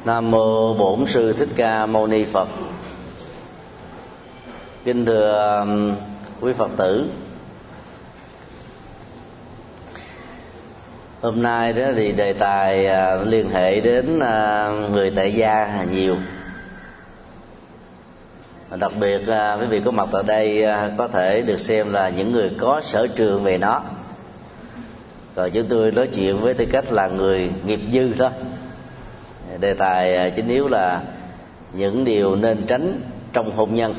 Nam mô Bổn Sư Thích Ca Mâu Ni Phật. Kính thưa quý Phật tử, hôm nay đó thì đề tài liên hệ đến người tại gia nhiều. Đặc biệt quý vị có mặt tại đây có thể được xem là những người có sở trường về nó. Rồi chúng tôi nói chuyện với tư cách là người nghiệp dư thôi. Đề tài chính yếu là những điều nên tránh trong hôn nhân.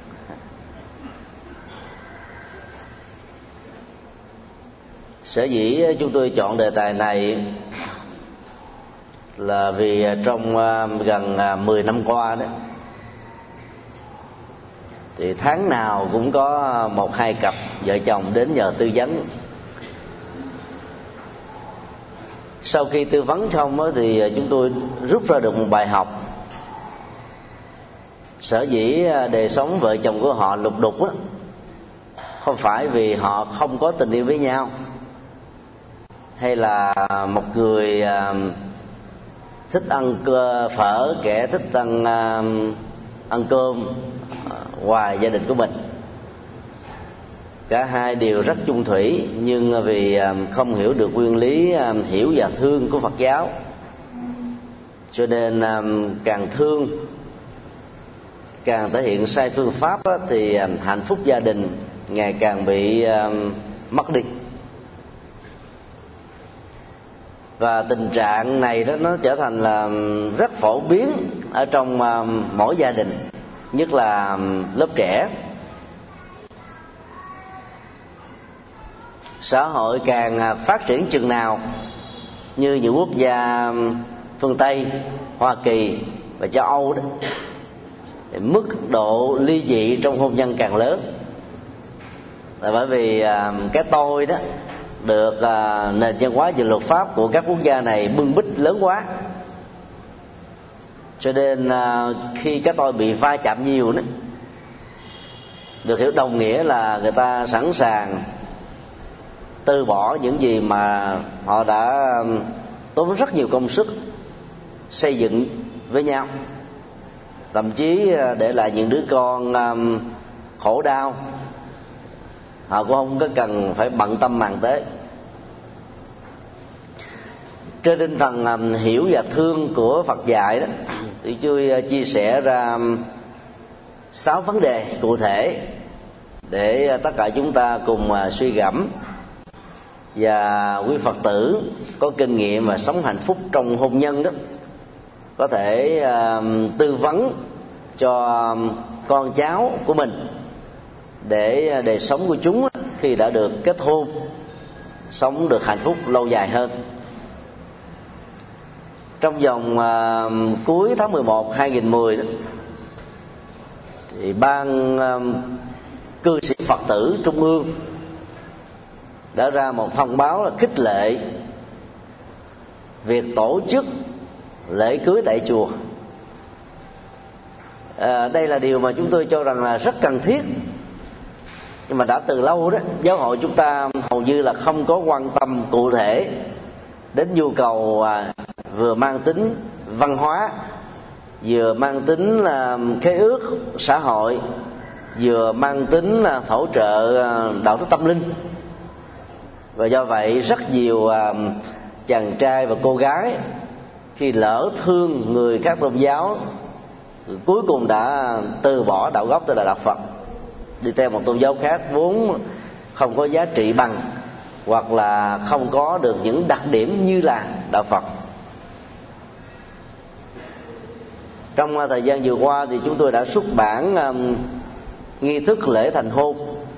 Sở dĩ chúng tôi chọn đề tài này là vì trong gần 10 năm qua đó, thì tháng nào cũng có 1-2 cặp vợ chồng đến nhờ tư vấn. Sau khi tư vấn xong thì chúng tôi rút ra được một bài học. Sở dĩ đời sống vợ chồng của họ lục đục đó, không phải vì họ không có tình yêu với nhau, hay là một người thích ăn phở, kẻ thích ăn cơm ngoài gia đình của mình. Cả hai đều rất chung thủy, nhưng vì không hiểu được nguyên lý hiểu và thương của Phật giáo, cho nên càng thương, càng thể hiện sai phương pháp thì hạnh phúc gia đình ngày càng bị mất đi. Và tình trạng này đó nó trở thành là rất phổ biến ở trong mỗi gia đình, nhất là lớp trẻ. Xã hội càng phát triển chừng nào, như những quốc gia phương Tây, Hoa Kỳ và châu Âu đó, thì mức độ ly dị trong hôn nhân càng lớn. Là bởi vì cái tôi đó được nền văn hóa và luật pháp của các quốc gia này bưng bít lớn quá, cho nên khi cái tôi bị va chạm nhiều đó, được hiểu đồng nghĩa là người ta sẵn sàng từ bỏ những gì mà họ đã tốn rất nhiều công sức xây dựng với nhau, thậm chí để lại những đứa con khổ đau. Họ cũng không có cần phải bận tâm màng tới. Trên tinh thần hiểu và thương của Phật dạy đó, thì tôi chia sẻ ra 6 vấn đề cụ thể để tất cả chúng ta cùng suy gẫm, và quý Phật tử có kinh nghiệm và sống hạnh phúc trong hôn nhân đó có thể tư vấn cho con cháu của mình để đời sống của chúng khi đã được kết hôn sống được hạnh phúc lâu dài hơn. Trong vòng cuối tháng 11 2010 đó, thì ban cư sĩ Phật tử Trung ương đã ra một thông báo là khích lệ việc tổ chức lễ cưới tại chùa. Đây là điều mà chúng tôi cho rằng là rất cần thiết, nhưng mà đã từ lâu đó giáo hội chúng ta hầu như là không có quan tâm cụ thể đến nhu cầu vừa mang tính văn hóa, vừa mang tính là khế ước xã hội, vừa mang tính là hỗ trợ đạo đức tâm linh. Và do vậy rất nhiều chàng trai và cô gái khi lỡ thương người khác tôn giáo, cuối cùng đã từ bỏ đạo gốc tức là đạo Phật, đi theo một tôn giáo khác vốn không có giá trị bằng, hoặc là không có được những đặc điểm như là đạo Phật. Trong thời gian vừa qua thì chúng tôi đã xuất bản nghi thức lễ thành hôn,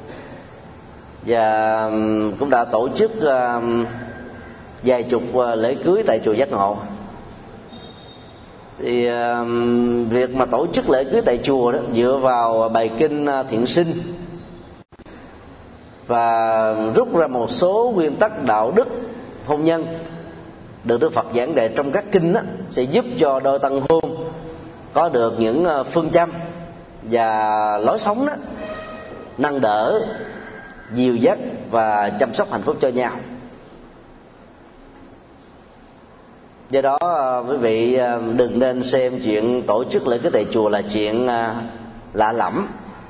và cũng đã tổ chức vài chục lễ cưới tại chùa Giác Ngộ. Thì việc mà tổ chức lễ cưới tại chùa đó dựa vào bài kinh Thiện Sinh và rút ra một số nguyên tắc đạo đức hôn nhân được Đức Phật giảng dạy trong các kinh đó, sẽ giúp cho đôi tân hôn có được những phương châm và lối sống đó nâng đỡ, dìu dắt và chăm sóc hạnh phúc cho nhau. Do đó quý vị đừng nên xem chuyện tổ chức lễ cưới tại chùa là chuyện lạ lẫm.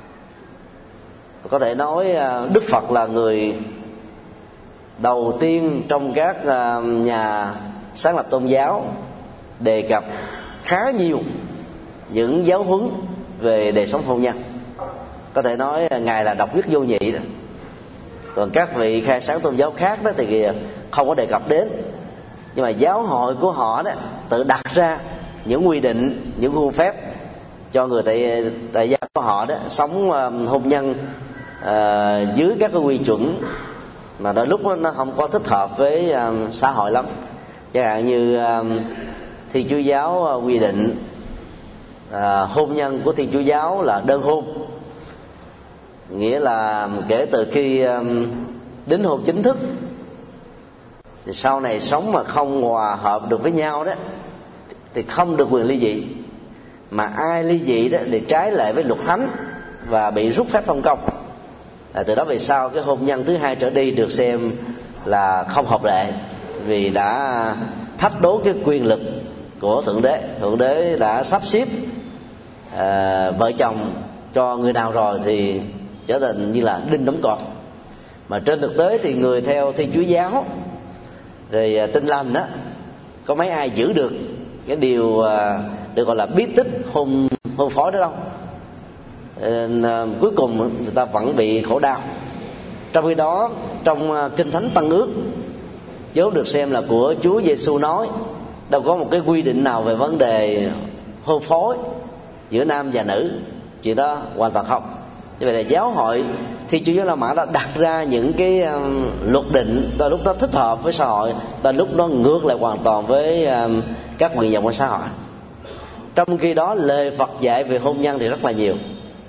Có thể nói Đức Phật là người đầu tiên trong các nhà sáng lập tôn giáo đề cập khá nhiều những giáo huấn về đời sống hôn nhân. Có thể nói Ngài là độc nhất vô nhị đó. Còn các vị khai sáng tôn giáo khác đó thì không có đề cập đến. Nhưng mà giáo hội của họ đó tự đặt ra những quy định, những khuôn phép cho người tại gia của họ đó sống hôn nhân dưới các cái quy chuẩn mà đôi lúc nó không có thích hợp với xã hội lắm. Chẳng hạn như Thiên Chúa giáo quy định hôn nhân của Thiên Chúa giáo là đơn hôn, nghĩa là kể từ khi đính hôn chính thức thì sau này sống mà không hòa hợp được với nhau đó thì không được quyền ly dị, mà ai ly dị đó thì trái lại với luật thánh và bị rút phép phong công. Từ đó về sau cái hôn nhân thứ hai trở đi được xem là không hợp lệ, vì đã thách đố cái quyền lực của Thượng Đế. Thượng Đế đã sắp xếp vợ chồng cho người nào rồi thì trở thành như là đinh đóng cột. Mà trên thực tế thì người theo Thiên Chúa giáo rồi Tin Lành đó, có mấy ai giữ được cái điều được gọi là bí tích hôn phối đó đâu. Cuối cùng người ta vẫn bị khổ đau. Trong khi đó trong Kinh Thánh Tân Ước vốn được xem là của Chúa Giêsu nói, đâu có một cái quy định nào về vấn đề hôn phối giữa nam và nữ. Chuyện đó hoàn toàn không. Như vậy là giáo hội Thiên Chúa giáo La Mã đã đặt ra những cái luật định, đôi lúc nó thích hợp với xã hội, đôi lúc nó ngược lại hoàn toàn với các nguyện vọng của xã hội. Trong khi đó lời Phật dạy về hôn nhân thì rất là nhiều.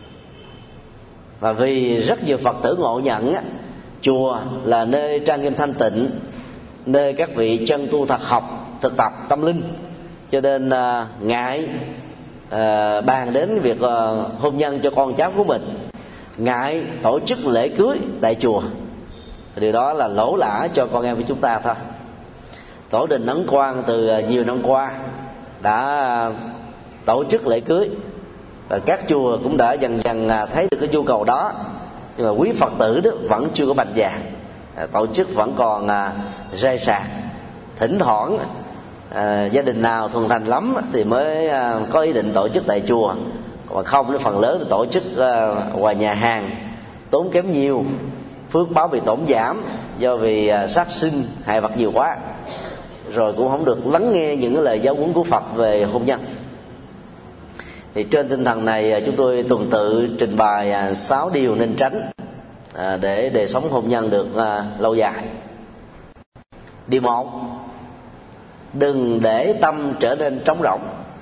Và vì rất nhiều Phật tử ngộ nhận á, chùa là nơi trang nghiêm thanh tịnh, nơi các vị chân tu thật học, thực tập tâm linh, cho nên ngại bàn đến việc hôn nhân cho con cháu của mình, ngại tổ chức lễ cưới tại chùa. Điều đó là lỗ lã cho con em của chúng ta thôi. Tổ đình Ấn Quang từ nhiều năm qua đã tổ chức lễ cưới, và các chùa cũng đã dần dần thấy được cái nhu cầu đó. Nhưng mà quý Phật tử đó vẫn chưa có mạnh dạn, tổ chức vẫn còn rơi rạc. Thỉnh thoảng gia đình nào thuần thành lắm thì mới có ý định tổ chức tại chùa, còn không thì phần lớn là tổ chức ngoài nhà hàng, tốn kém nhiều, phước báo bị tổn giảm do vì sát sinh hại vật nhiều quá, rồi cũng không được lắng nghe những cái lời giáo huấn của Phật về hôn nhân. Thì trên tinh thần này chúng tôi tuần tự trình bày 6 điều nên tránh để đời sống hôn nhân được lâu dài. Điều 1: đừng để tâm trở nên trống rỗng.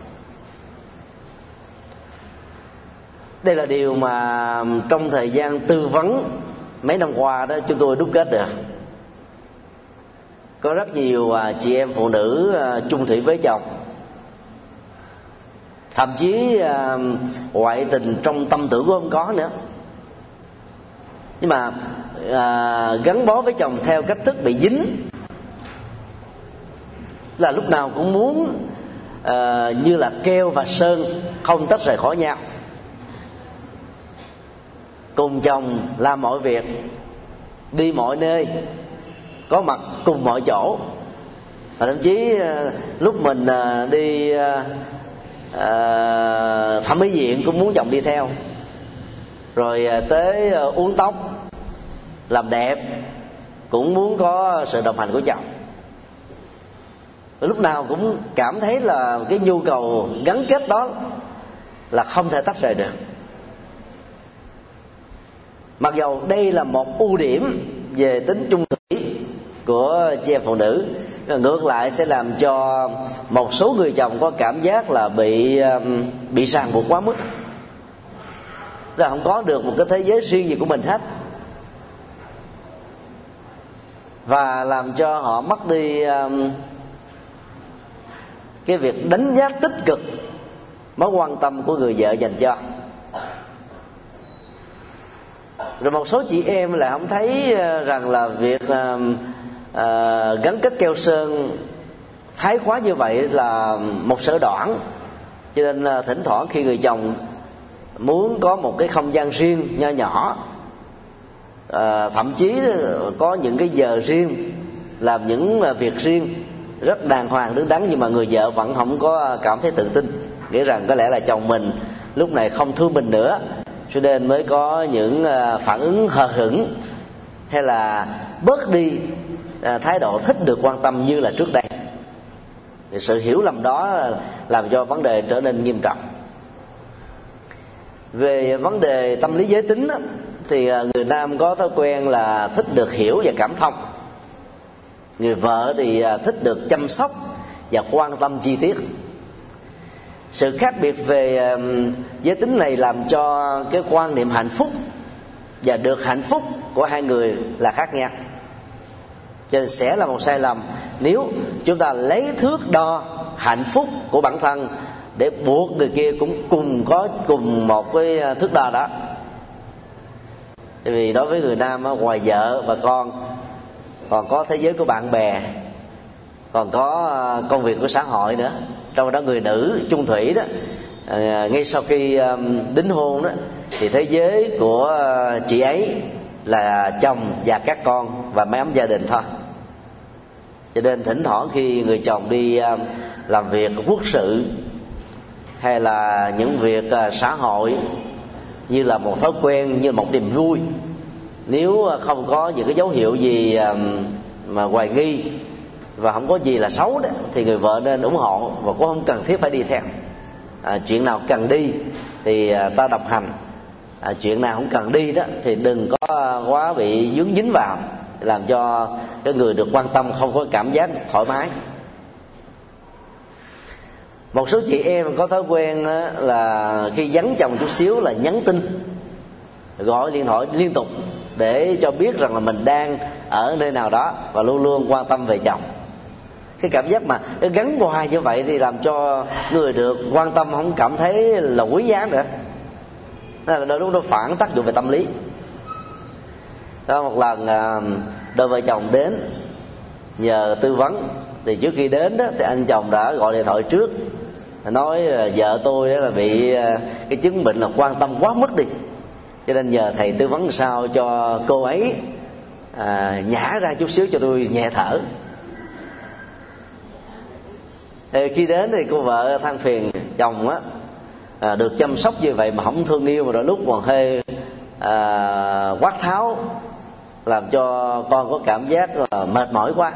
Đây là điều mà trong thời gian tư vấn mấy năm qua đó chúng tôi đúc kết được. Có rất nhiều chị em phụ nữ chung thủy với chồng, thậm chí ngoại tình trong tâm tưởng cũng không có nữa, nhưng mà gắn bó với chồng theo cách thức bị dính, là lúc nào cũng muốn như là keo và sơn không tách rời khỏi nhau, cùng chồng làm mọi việc, đi mọi nơi, có mặt cùng mọi chỗ. Và thậm chí lúc mình đi thẩm mỹ viện cũng muốn chồng đi theo, rồi tới uốn tóc, làm đẹp cũng muốn có sự đồng hành của chồng. Lúc nào cũng cảm thấy là cái nhu cầu gắn kết đó là không thể tách rời được. Mặc dầu đây là một ưu điểm về tính chung thủy của chị em phụ nữ, ngược lại sẽ làm cho một số người chồng có cảm giác là bị ràng buộc quá mức, là không có được một cái thế giới riêng gì của mình hết, và làm cho họ mất đi cái việc đánh giá tích cực mối quan tâm của người vợ dành cho. Rồi một số chị em lại không thấy rằng là việc gắn kết keo sơn thái quá như vậy là một sở đoản, cho nên thỉnh thoảng khi người chồng muốn có một cái không gian riêng nho nhỏ, thậm chí có những cái giờ riêng, làm những việc riêng rất đàng hoàng đứng đắn, nhưng mà người vợ vẫn không có cảm thấy tự tin, nghĩ rằng có lẽ là chồng mình lúc này không thương mình nữa, cho nên mới có những phản ứng hờ hững hay là bớt đi thái độ thích được quan tâm như là trước đây. Thì sự hiểu lầm đó làm cho vấn đề trở nên nghiêm trọng. Về vấn đề tâm lý giới tính đó, thì người nam có thói quen là thích được hiểu và cảm thông, người vợ thì thích được chăm sóc và quan tâm chi tiết. Sự khác biệt về giới tính này làm cho cái quan niệm hạnh phúc và được hạnh phúc của hai người là khác nhau. Cho nên sẽ là một sai lầm nếu chúng ta lấy thước đo hạnh phúc của bản thân để buộc người kia cũng có cùng một cái thước đo đó. Tại vì đối với người nam, ngoài vợ và con còn có thế giới của bạn bè, còn có công việc của xã hội nữa. Trong đó người nữ chung thủy đó, ngay sau khi đính hôn đó, thì thế giới của chị ấy là chồng và các con và mái ấm gia đình thôi. Cho nên thỉnh thoảng khi người chồng đi làm việc quốc sự hay là những việc xã hội như là một thói quen, như là một niềm vui, nếu không có những cái dấu hiệu gì mà hoài nghi và không có gì là xấu đó, thì người vợ nên ủng hộ và cũng không cần thiết phải đi theo. Chuyện nào cần đi thì ta đồng hành, chuyện nào không cần đi đó thì đừng có quá bị dướng dính vào, làm cho cái người được quan tâm không có cảm giác thoải mái. Một số chị em có thói quen là khi vắng chồng chút xíu là nhắn tin, gọi điện thoại liên tục để cho biết rằng là mình đang ở nơi nào đó và luôn luôn quan tâm về chồng. Cái cảm giác mà gắn hoài như vậy thì làm cho người được quan tâm không cảm thấy là quý giá nữa. Nên là đôi lúc nó phản tác dụng về tâm lý. Đó, một lần đôi vợ chồng đến nhờ tư vấn, thì trước khi đến đó thì anh chồng đã gọi điện thoại trước, nói là vợ tôi đó là bị cái chứng bệnh là quan tâm quá mức đi, cho nên nhờ thầy tư vấn sao cho cô ấy nhả ra chút xíu cho tôi nhẹ thở. Thì khi đến thì cô vợ than phiền chồng á, được chăm sóc như vậy mà không thương yêu, mà đôi lúc còn hơi quát tháo, làm cho con có cảm giác là mệt mỏi quá.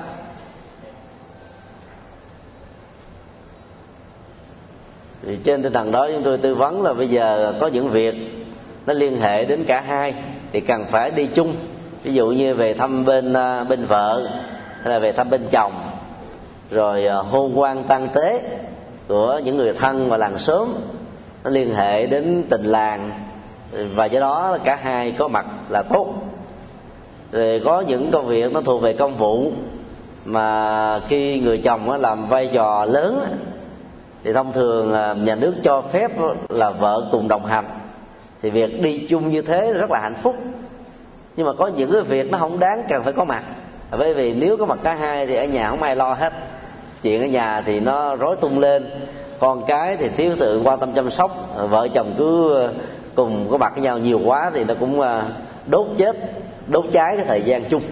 Thì trên tinh thần đó chúng tôi tư vấn là bây giờ có những việc nó liên hệ đến cả hai thì cần phải đi chung. Ví dụ như về thăm bên vợ hay là về thăm bên chồng, rồi hôn quan tang tế của những người thân và làng xóm, nó liên hệ đến tình làng, và do đó cả hai có mặt là tốt. Rồi có những công việc nó thuộc về công vụ mà khi người chồng làm vai trò lớn thì thông thường nhà nước cho phép là vợ cùng đồng hành, thì việc đi chung như thế rất là hạnh phúc. Nhưng mà có những cái việc nó không đáng cần phải có mặt, bởi vì nếu có mặt cả hai thì ở nhà không ai lo hết, chuyện ở nhà thì nó rối tung lên, con cái thì thiếu sự quan tâm chăm sóc, vợ chồng cứ cùng có mặt với nhau nhiều quá thì nó cũng đốt cháy cái thời gian chung.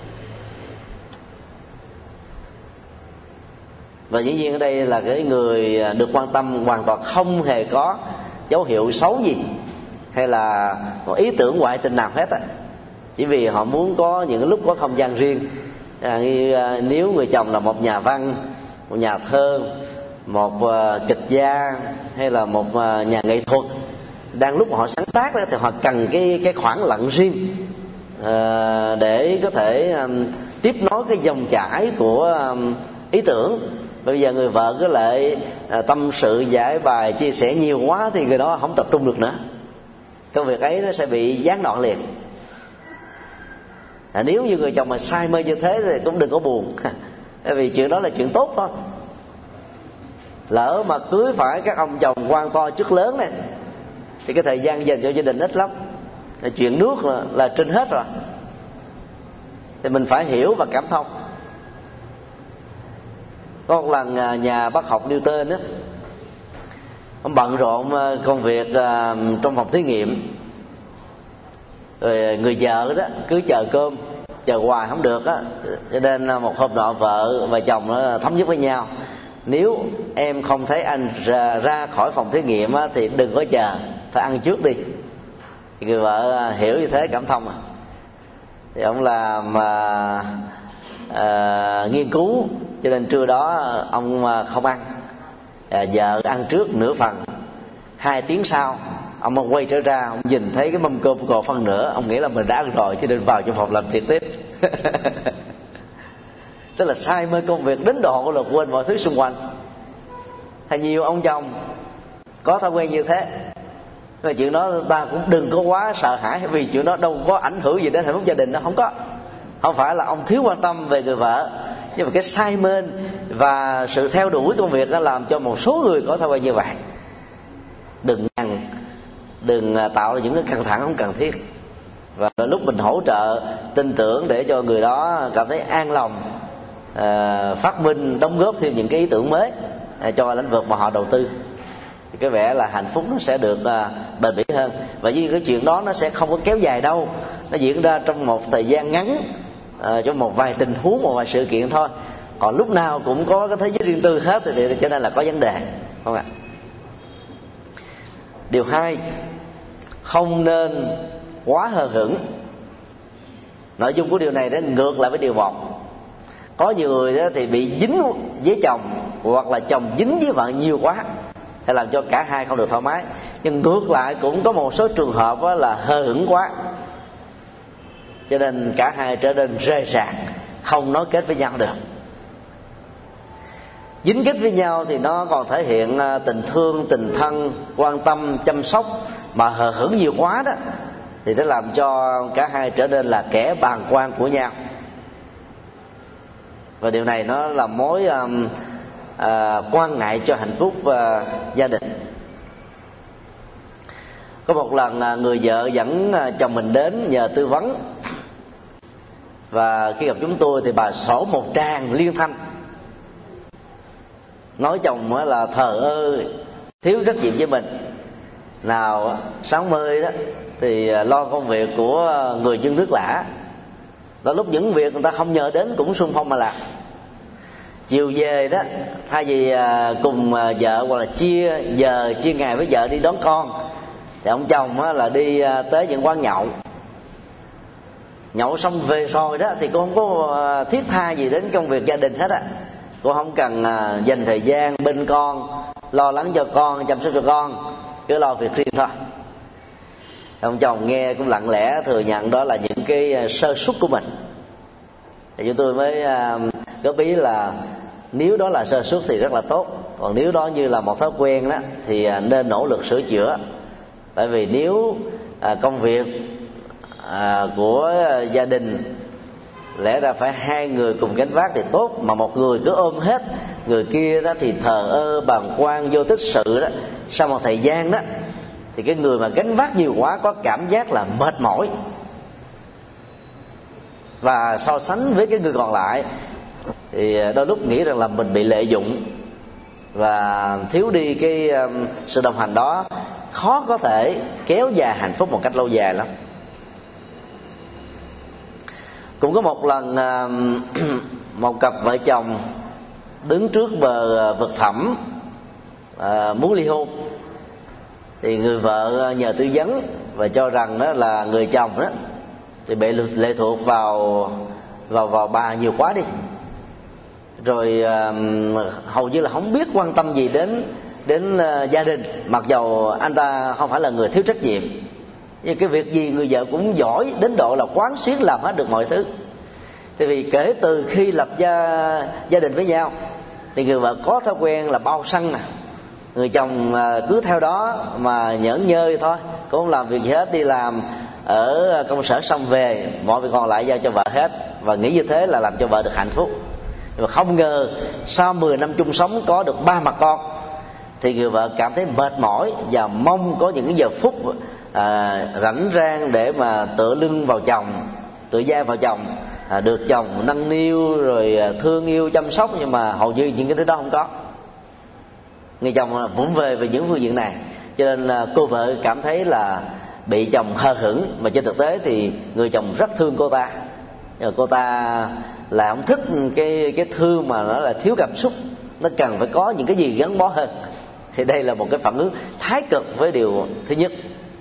Và dĩ nhiên ở đây là cái người được quan tâm hoàn toàn không hề có dấu hiệu xấu gì hay là một ý tưởng ngoại tình nào hết chỉ vì họ muốn có những lúc có không gian riêng. Nếu người chồng là một nhà văn, một nhà thơ, một kịch gia hay là một nhà nghệ thuật, đang lúc mà họ sáng tác thì họ cần cái khoảng lặng riêng để có thể tiếp nối cái dòng chảy của ý tưởng. Bây giờ người vợ cứ lại tâm sự giải bài chia sẻ nhiều quá thì người đó không tập trung được nữa, công việc ấy nó sẽ bị gián đoạn liền. Nếu như người chồng mà say mê như thế thì cũng đừng có buồn bởi vì chuyện đó là chuyện tốt thôi. Lỡ mà cưới phải các ông chồng quan to chức lớn này thì cái thời gian dành cho gia đình ít lắm, chuyện nước là trên hết rồi. Thì mình phải hiểu và cảm thông. Có một lần nhà bác học Newton đó, ông bận rộn công việc trong phòng thí nghiệm, rồi người vợ đó cứ chờ cơm, chờ hoài không được á, cho nên một hôm nọ vợ và chồng nó thống nhất với nhau: nếu em không thấy anh ra khỏi phòng thí nghiệm á, thì đừng có chờ, phải ăn trước đi. Thì người vợ hiểu như thế, cảm thông. Thì ông làm nghiên cứu, cho nên trưa đó ông không ăn, vợ ăn trước nửa phần. 2 tiếng sau ông quay trở ra, ông nhìn thấy cái mâm cơm còn phân nữa, ông nghĩ là mình đã ăn rồi, cho nên vào trong phòng làm việc tiếp. Tức là say mê công việc đến độ là quên mọi thứ xung quanh. Hay nhiều ông chồng có thói quen như thế. Mà chuyện đó ta cũng đừng có quá sợ hãi, vì chuyện đó đâu có ảnh hưởng gì đến hạnh phúc gia đình. Nó không có, không phải là ông thiếu quan tâm về người vợ, nhưng mà cái say mê và sự theo đuổi công việc đã làm cho một số người có thói quen như vậy. Đừng tạo ra những cái căng thẳng không cần thiết. Và lúc mình hỗ trợ tin tưởng để cho người đó cảm thấy an lòng, phát minh, đóng góp thêm những cái ý tưởng mới cho lĩnh vực mà họ đầu tư, thì cái vẻ là hạnh phúc nó sẽ được bền bỉ hơn. Và vì cái chuyện đó nó sẽ không có kéo dài đâu, nó diễn ra trong một thời gian ngắn, trong một vài tình huống, một vài sự kiện thôi. Còn lúc nào cũng có cái thế giới riêng tư hết thì cho nên là có vấn đề, không ạ? Điều 2, không nên quá hờ hững. Nội dung của điều này nó ngược lại với điều 1. Có nhiều người đó thì bị dính với chồng, hoặc là chồng dính với vợ nhiều quá, hay làm cho cả hai không được thoải mái. Nhưng ngược lại cũng có một số trường hợp là hờ hững quá, cho nên cả hai trở nên rời rạc, không nối kết với nhau được. Dính kết với nhau thì nó còn thể hiện tình thương, tình thân, quan tâm, chăm sóc. Mà hờ hững nhiều quá đó thì nó làm cho cả hai trở nên là kẻ bàng quan của nhau. Và điều này nó là mối quan ngại cho hạnh phúc gia đình. Có một lần người vợ dẫn chồng mình đến nhờ tư vấn, và khi gặp chúng tôi thì bà sổ một tràng liên thanh nói chồng là thờ ơ, thiếu trách nhiệm với mình. Nào sáng mơi đó thì lo công việc của người dân nước lạ, đó lúc những việc người ta không nhờ đến cũng xung phong mà làm. Chiều về đó, thay vì cùng vợ hoặc là chia giờ chia ngày với vợ đi đón con, thì ông chồng là đi tới những quán nhậu xong về rồi đó thì cô không có thiết tha gì đến công việc gia đình hết á. Cô không cần dành thời gian bên con, lo lắng cho con, chăm sóc cho con, cứ lo việc riêng thôi. Ông chồng nghe cũng lặng lẽ thừa nhận đó là những cái sơ suất của mình. Thì chúng tôi mới góp ý là nếu đó là sơ suất thì rất là tốt, còn nếu đó như là một thói quen đó thì nên nỗ lực sửa chữa. Bởi vì nếu công việc của gia đình lẽ ra phải hai người cùng gánh vác thì tốt, mà một người cứ ôm hết, người kia đó thì thờ ơ, bàng quan, vô tích sự đó, sau một thời gian đó thì cái người mà gánh vác nhiều quá có cảm giác là mệt mỏi, và so sánh với cái người còn lại thì đôi lúc nghĩ rằng là mình bị lợi dụng, và thiếu đi cái sự đồng hành đó, khó có thể kéo dài hạnh phúc một cách lâu dài lắm. Cũng có một lần một cặp vợ chồng đứng trước bờ vực thẳm muốn ly hôn, thì người vợ nhờ tư vấn và cho rằng đó là người chồng đó thì bị lệ thuộc vào bà nhiều quá đi, rồi hầu như là không biết quan tâm gì đến gia đình, mặc dầu anh ta không phải là người thiếu trách nhiệm, nhưng cái việc gì người vợ cũng giỏi đến độ là quán xuyến làm hết được mọi thứ. Tại vì kể từ khi lập gia đình với nhau thì người vợ có thói quen là bao săn, người chồng cứ theo đó mà nhởn nhơ thôi, cũng không làm việc gì hết, đi làm ở công sở xong về, mọi việc còn lại giao cho vợ hết, và nghĩ như thế là làm cho vợ được hạnh phúc. Nhưng mà không ngờ sau 10 năm chung sống có được 3 mặt con thì người vợ cảm thấy mệt mỏi và mong có những cái giờ phút rảnh rang để mà tựa lưng vào chồng, tựa vai vào chồng, được chồng nâng niu rồi thương yêu chăm sóc, nhưng mà hầu như những cái thứ đó không có. Người chồng vụng về về những phương diện này, cho nên cô vợ cảm thấy là bị chồng hờ hững, mà trên thực tế thì người chồng rất thương cô ta. Nhưng cô ta là không thích cái thương mà nó là thiếu cảm xúc, nó cần phải có những cái gì gắn bó hơn. Thì đây là một cái phản ứng thái cực với điều thứ nhất.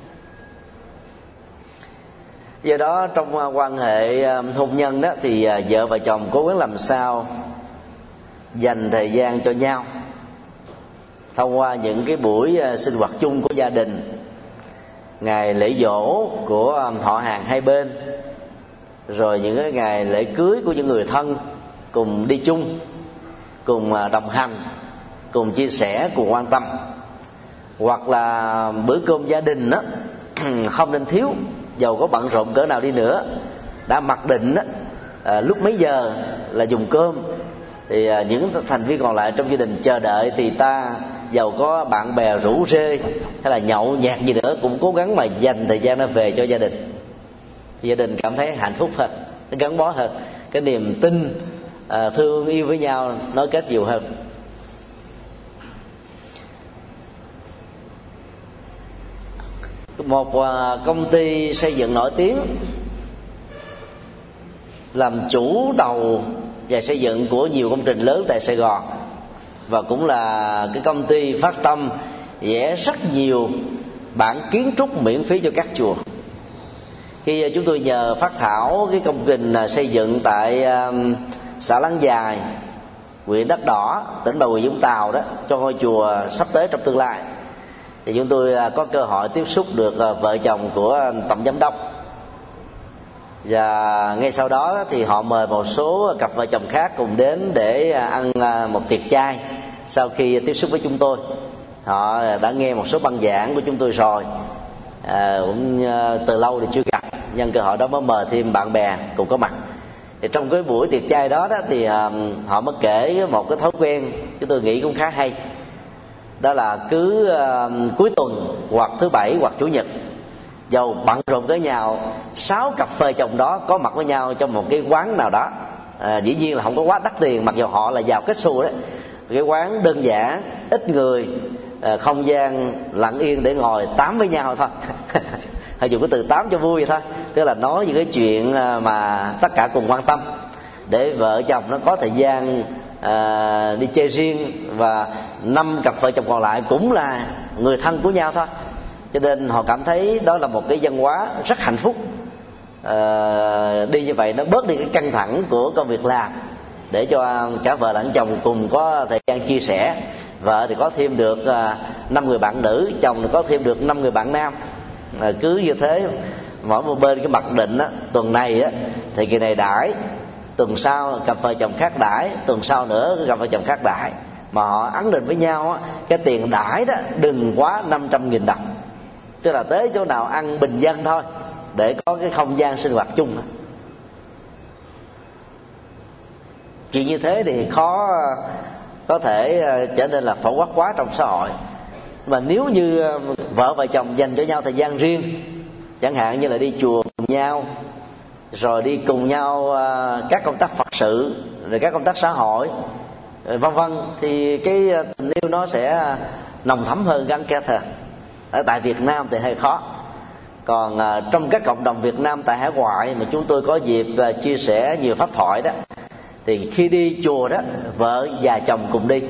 Do đó trong quan hệ hôn nhân đó thì vợ và chồng cố gắng làm sao dành thời gian cho nhau thông qua những cái buổi sinh hoạt chung của gia đình, ngày lễ giỗ của họ hàng hai bên, rồi những cái ngày lễ cưới của những người thân, cùng đi chung, cùng đồng hành, cùng chia sẻ, cùng quan tâm. Hoặc là bữa cơm gia đình đó không nên thiếu, dầu có bận rộn cỡ nào đi nữa, đã mặc định đó, lúc mấy giờ là dùng cơm, thì những thành viên còn lại trong gia đình chờ đợi, thì ta dầu có bạn bè rủ rê hay là nhậu nhẹt gì nữa cũng cố gắng mà dành thời gian nó về cho gia đình. Gia đình cảm thấy hạnh phúc hơn, nó gắn bó hơn, cái niềm tin thương yêu với nhau nối kết nhiều hơn. Một công ty xây dựng nổi tiếng làm chủ đầu và xây dựng của nhiều công trình lớn tại Sài Gòn, và cũng là cái công ty phát tâm vẽ rất nhiều bản kiến trúc miễn phí cho các chùa. Khi chúng tôi nhờ phát thảo cái công trình xây dựng tại xã Láng Dài, huyện Đất Đỏ, tỉnh Bà Rịa Vũng Tàu đó, cho ngôi chùa sắp tới trong tương lai, thì chúng tôi có cơ hội tiếp xúc được vợ chồng của tổng giám đốc. Và ngay sau đó thì họ mời một số cặp vợ chồng khác cùng đến để ăn một tiệc chay. Sau khi tiếp xúc với chúng tôi, họ đã nghe một số băng giảng của chúng tôi rồi, cũng từ lâu thì chưa gặp, nhân cơ hội đó mới mời thêm bạn bè cùng có mặt. Thì trong cái buổi tiệc chay đó thì họ mới kể một cái thói quen chúng tôi nghĩ cũng khá hay. Đó là cứ cuối tuần hoặc thứ bảy hoặc chủ nhật, dầu bận rộn với nhau, 6 cặp vợ chồng đó có mặt với nhau trong một cái quán nào đó. Dĩ nhiên là không có quá đắt tiền, mặc dù họ là giàu kết xu đấy. Cái quán đơn giản, ít người, không gian lặng yên để ngồi tám với nhau thôi. Hay dùng cái từ tám cho vui vậy thôi, tức là nói những cái chuyện mà tất cả cùng quan tâm, để vợ chồng nó có thời gian đi chơi riêng, và 5 cặp vợ chồng còn lại cũng là người thân của nhau thôi. Cho nên họ cảm thấy đó là một cái văn hóa rất hạnh phúc. Đi như vậy nó bớt đi cái căng thẳng của công việc làm, để cho cả vợ lẫn chồng cùng có thời gian chia sẻ. Vợ thì có thêm được 5 người bạn nữ, chồng thì có thêm được 5 người bạn nam. Cứ như thế mỗi một bên cái mặc định á, tuần này á thì kỳ này đãi, tuần sau cặp vợ chồng khác đãi, tuần sau nữa cặp vợ chồng khác đãi, mà họ ấn định với nhau á, cái tiền đãi đó đừng quá 500.000 đồng, tức là tới chỗ nào ăn bình dân thôi, để có cái không gian sinh hoạt chung. Chuyện như thế thì khó có thể trở nên là phổ quát quá trong xã hội. Mà nếu như vợ và chồng dành cho nhau thời gian riêng, chẳng hạn như là đi chùa cùng nhau, rồi đi cùng nhau các công tác Phật sự, rồi các công tác xã hội, vân vân, thì cái tình yêu nó sẽ nồng thắm hơn, gắn kết hơn. Ở tại Việt Nam thì hơi khó. Còn trong các cộng đồng Việt Nam tại hải ngoại mà chúng tôi có dịp chia sẻ nhiều pháp thoại đó, thì khi đi chùa đó, vợ và chồng cùng đi.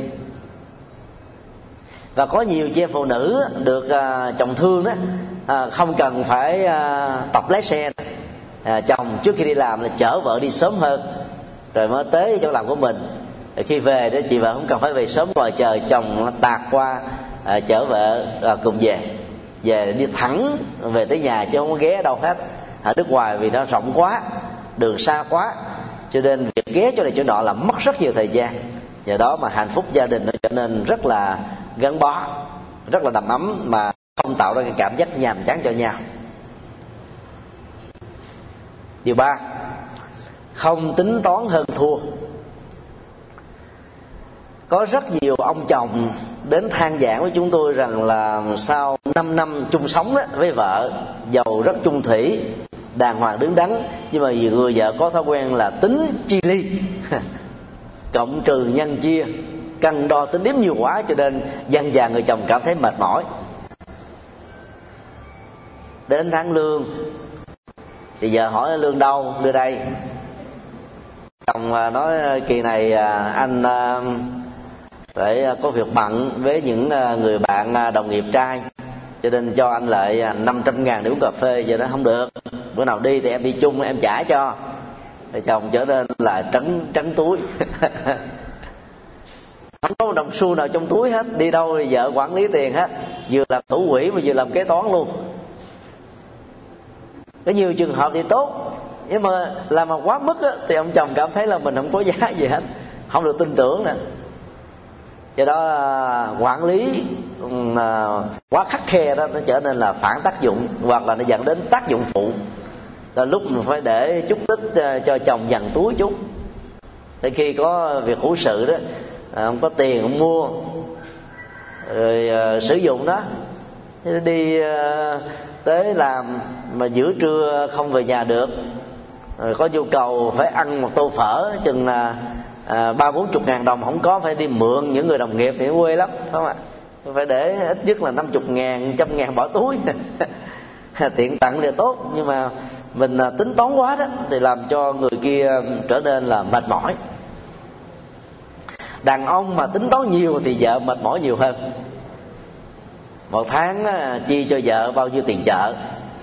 Và có nhiều chị em phụ nữ được chồng thương đó, không cần phải tập lái xe, chồng trước khi đi làm là chở vợ đi sớm hơn, rồi mới tới chỗ làm của mình. Khi về đó, chị vợ không cần phải về sớm ngồi chờ chồng tạt qua chở vợ cùng về đi thẳng về tới nhà, chứ không có ghé đâu hết. Ở nước ngoài vì nó rộng quá, đường xa quá, cho nên việc ghé chỗ này chỗ nọ là mất rất nhiều thời gian. Nhờ đó mà hạnh phúc gia đình nó trở nên rất là gắn bó, rất là đầm ấm, mà không tạo ra cái cảm giác nhàm chán cho nhau. Điều 3, không tính toán hơn thua. Có rất nhiều ông chồng đến than vãn với chúng tôi rằng là sau 5 năm chung sống đó với vợ, giàu rất chung thủy, đàng hoàng đứng đắn, nhưng mà người vợ có thói quen là tính chi ly cộng trừ nhân chia, cân đo tính đếm nhiều quá, cho nên dần dần người chồng cảm thấy mệt mỏi. Đến tháng lương thì vợ hỏi lương đâu, đưa đây. Chồng nói kỳ này anh phải có việc bận với những người bạn đồng nghiệp trai, cho nên cho anh lại 500.000 để uống cà phê. Giờ nó không được, bữa nào đi thì em đi chung, em trả cho. Thì chồng trở nên là trắng túi không có một đồng xu nào trong túi hết, đi đâu thì vợ quản lý tiền hết, vừa làm thủ quỹ mà vừa làm kế toán luôn. Có nhiều trường hợp thì tốt, nhưng mà làm mà quá mức á, thì ông chồng cảm thấy là mình không có giá gì hết, không được tin tưởng nữa. Do đó quản lý quá khắt khe đó, nó trở nên là phản tác dụng, hoặc là nó dẫn đến tác dụng phụ. Là lúc mình phải để chút tích cho chồng dằn túi chút, để khi có việc hữu sự đó, không có tiền không mua rồi sử dụng đó. Thế đi tới làm mà giữa trưa không về nhà được, rồi có nhu cầu phải ăn một tô phở chừng là 30-40 ngàn đồng, không có phải đi mượn những người đồng nghiệp thì quê lắm, phải không ạ? Phải để ít nhất là 50 ngàn, 100 ngàn bỏ túi tiện tặng thì tốt, nhưng mà mình tính toán quá đó thì làm cho người kia trở nên là mệt mỏi. Đàn ông mà tính toán nhiều thì vợ mệt mỏi nhiều hơn. Một tháng chi cho vợ bao nhiêu tiền chợ,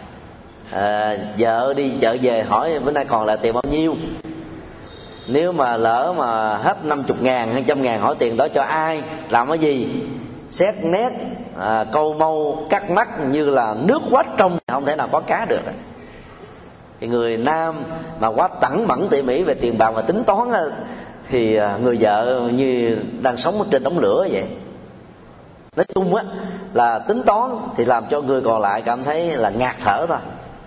vợ đi chợ về hỏi bữa nay còn lại tiền bao nhiêu. Nếu mà lỡ mà hết 50 ngàn, 100 ngàn, hỏi tiền đó cho ai, làm cái gì, xét nét, câu mâu, cắt mắt như là nước quá trong, không thể nào có cá được. Thì người nam mà quá tẩn mẫn tỉ mỉ về tiền bạc và tính toán thì người vợ như đang sống trên đống lửa vậy. Nói chung á là tính toán thì làm cho người còn lại cảm thấy là ngạt thở thôi.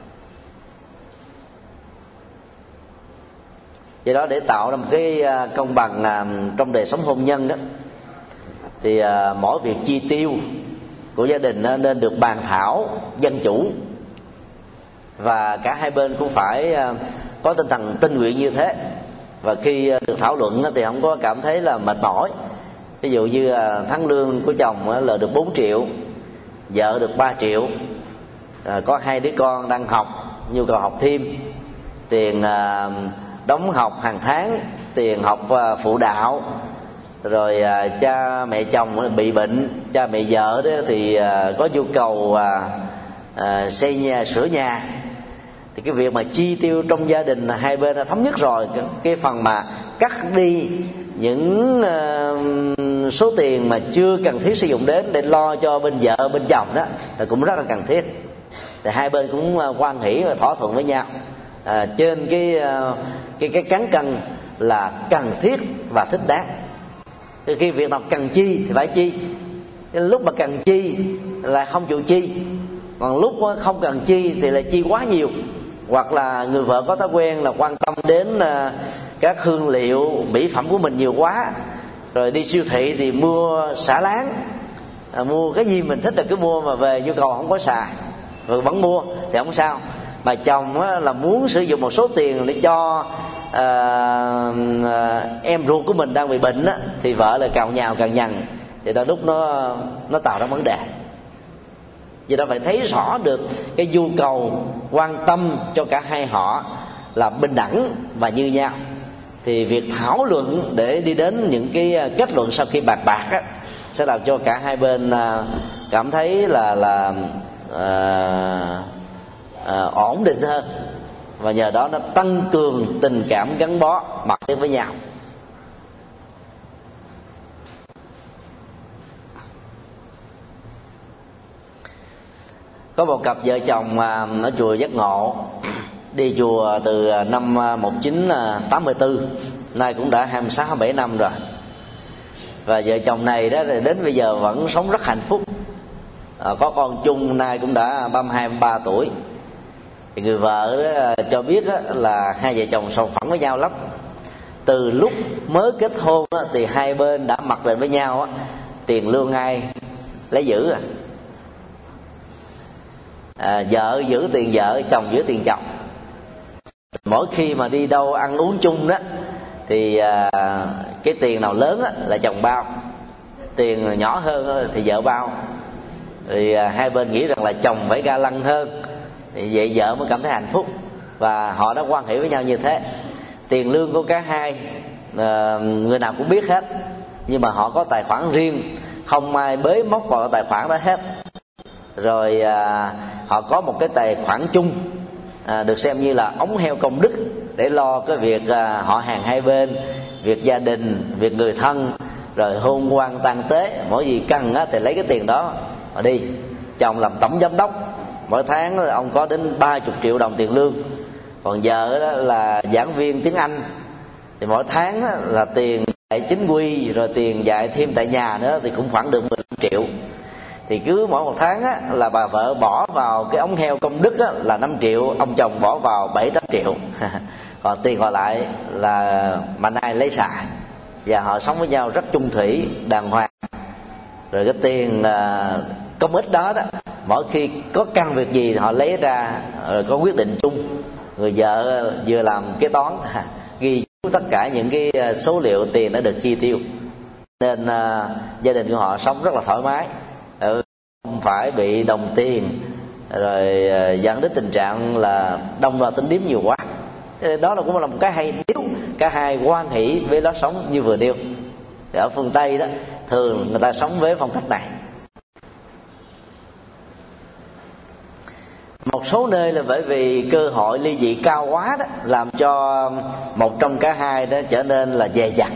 Do đó để tạo ra một cái công bằng trong đời sống hôn nhân đó, thì mỗi việc chi tiêu của gia đình nên được bàn thảo dân chủ, và cả hai bên cũng phải có tinh thần tình nguyện như thế. Và khi được thảo luận thì không có cảm thấy là mệt mỏi. Ví dụ như tháng lương của chồng là được 4 triệu, vợ được 3 triệu, có 2 đứa con đang học, nhu cầu học thêm, tiền đóng học hàng tháng, tiền học phụ đạo, rồi cha mẹ chồng bị bệnh, cha mẹ vợ đó thì có nhu cầu xây nhà, sửa nhà. Thì cái việc mà chi tiêu trong gia đình hai bên đã thống nhất rồi, cái phần mà cắt đi những số tiền mà chưa cần thiết sử dụng đến để lo cho bên vợ bên chồng đó thì cũng rất là cần thiết. Thì hai bên cũng hoan hỷ và thỏa thuận với nhau trên cái cán cân là cần thiết và thích đáng. Thì khi việc nào cần chi thì phải chi, lúc mà cần chi là không chịu chi, còn lúc không cần chi thì là chi quá nhiều. Hoặc là người vợ có thói quen là quan tâm đến các hương liệu mỹ phẩm của mình nhiều quá, rồi đi siêu thị thì mua xả láng, mua cái gì mình thích là cứ mua, mà về nhu cầu không có xài rồi vẫn mua thì không sao. Mà chồng là muốn sử dụng một số tiền để cho em ruột của mình đang bị bệnh á, thì vợ là cào nhào cào nhằn, thì đôi lúc nó tạo ra vấn đề. Vì đó phải thấy rõ được cái nhu cầu quan tâm cho cả hai họ là bình đẳng và như nhau. Thì việc thảo luận để đi đến những cái kết luận sau khi bàn bạc á, sẽ làm cho cả hai bên cảm thấy là ổn định hơn, và nhờ đó nó tăng cường tình cảm gắn bó mật thiết với nhau. Có một cặp vợ chồng ở chùa Giác Ngộ, đi chùa từ năm 1984, nay cũng đã 26-27 năm rồi. Và vợ chồng này đó đến bây giờ vẫn sống rất hạnh phúc, có con chung nay cũng đã 32-33 tuổi. Thì người vợ đó cho biết là hai vợ chồng sòng phẳng với nhau lắm. Từ lúc mới kết hôn đó, thì hai bên đã mặc định với nhau tiền lương ai lấy giữ vợ giữ tiền vợ, chồng giữ tiền chồng. Mỗi khi mà đi đâu ăn uống chung đó thì cái tiền nào lớn á, là chồng bao, tiền nhỏ hơn thì vợ bao. Thì hai bên nghĩ rằng là chồng phải ga lăng hơn, thì vậy vợ mới cảm thấy hạnh phúc. Và họ đã quan hệ với nhau như thế. Tiền lương của cả hai người nào cũng biết hết, nhưng mà họ có tài khoản riêng, không ai bới móc vào tài khoản đó hết. Rồi họ có một cái tài khoản chung, được xem như là ống heo công đức, để lo cái việc họ hàng hai bên, việc gia đình, việc người thân, rồi hôn quan tang tế. Mỗi gì cần thì lấy cái tiền đó mà đi. Chồng làm tổng giám đốc, mỗi tháng ông có đến 30 triệu đồng tiền lương. Còn vợ đó là giảng viên tiếng Anh, thì mỗi tháng là tiền dạy chính quy, rồi tiền dạy thêm tại nhà nữa thì cũng khoảng được 15 triệu. Thì cứ mỗi một tháng là bà vợ bỏ vào cái ống heo công đức là 5 triệu, ông chồng bỏ vào 7-8 triệu. Còn tiền còn lại là mạnh ai lấy xài. Và họ sống với nhau rất chung thủy, đàng hoàng. Rồi cái tiền công ích đó mỗi khi có căn việc gì họ lấy ra, rồi có quyết định chung. Người vợ vừa làm kế toán, ghi tất cả những cái số liệu tiền đã được chi tiêu, nên gia đình của họ sống rất là thoải mái, không phải bị đồng tiền rồi dẫn đến tình trạng là đông đo tính điếm nhiều quá. Đó là cũng là một cái hay, nếu cả hai hoan hỷ với lối sống như vừa nêu. Ở phương Tây đó thường người ta sống với phong cách này. Một số nơi là bởi vì cơ hội ly dị cao quá đó, làm cho một trong cả hai đó trở nên là dè dặt.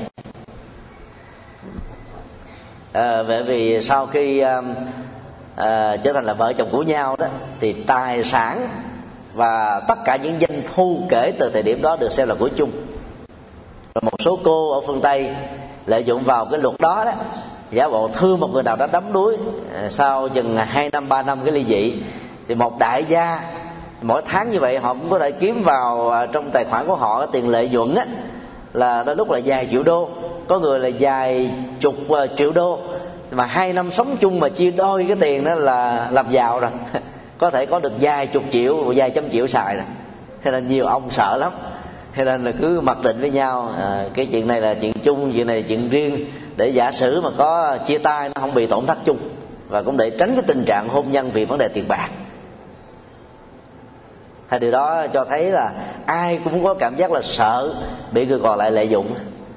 Bởi vì sau khi trở thành là vợ chồng của nhau đó, thì tài sản và tất cả những doanh thu kể từ thời điểm đó được xem là của chung. Rồi một số cô ở phương Tây lợi dụng vào cái luật đó giả bộ thương một người nào đó đắm đuối, sau chừng 2 năm 3 năm cái ly dị, thì một đại gia mỗi tháng như vậy họ cũng có thể kiếm vào trong tài khoản của họ tiền lợi nhuận là đôi lúc là vài triệu đô, có người là vài chục triệu đô. Mà 2 năm sống chung mà chia đôi cái tiền đó là làm giàu rồi. Có thể có được vài chục triệu, vài trăm triệu xài rồi. Thế nên nhiều ông sợ lắm, thế nên là cứ mặc định với nhau cái chuyện này là chuyện chung, chuyện này là chuyện riêng, để giả sử mà có chia tay nó không bị tổn thất chung, và cũng để tránh cái tình trạng hôn nhân vì vấn đề tiền bạc. Thì điều đó cho thấy là ai cũng có cảm giác là sợ bị người còn lại lợi dụng.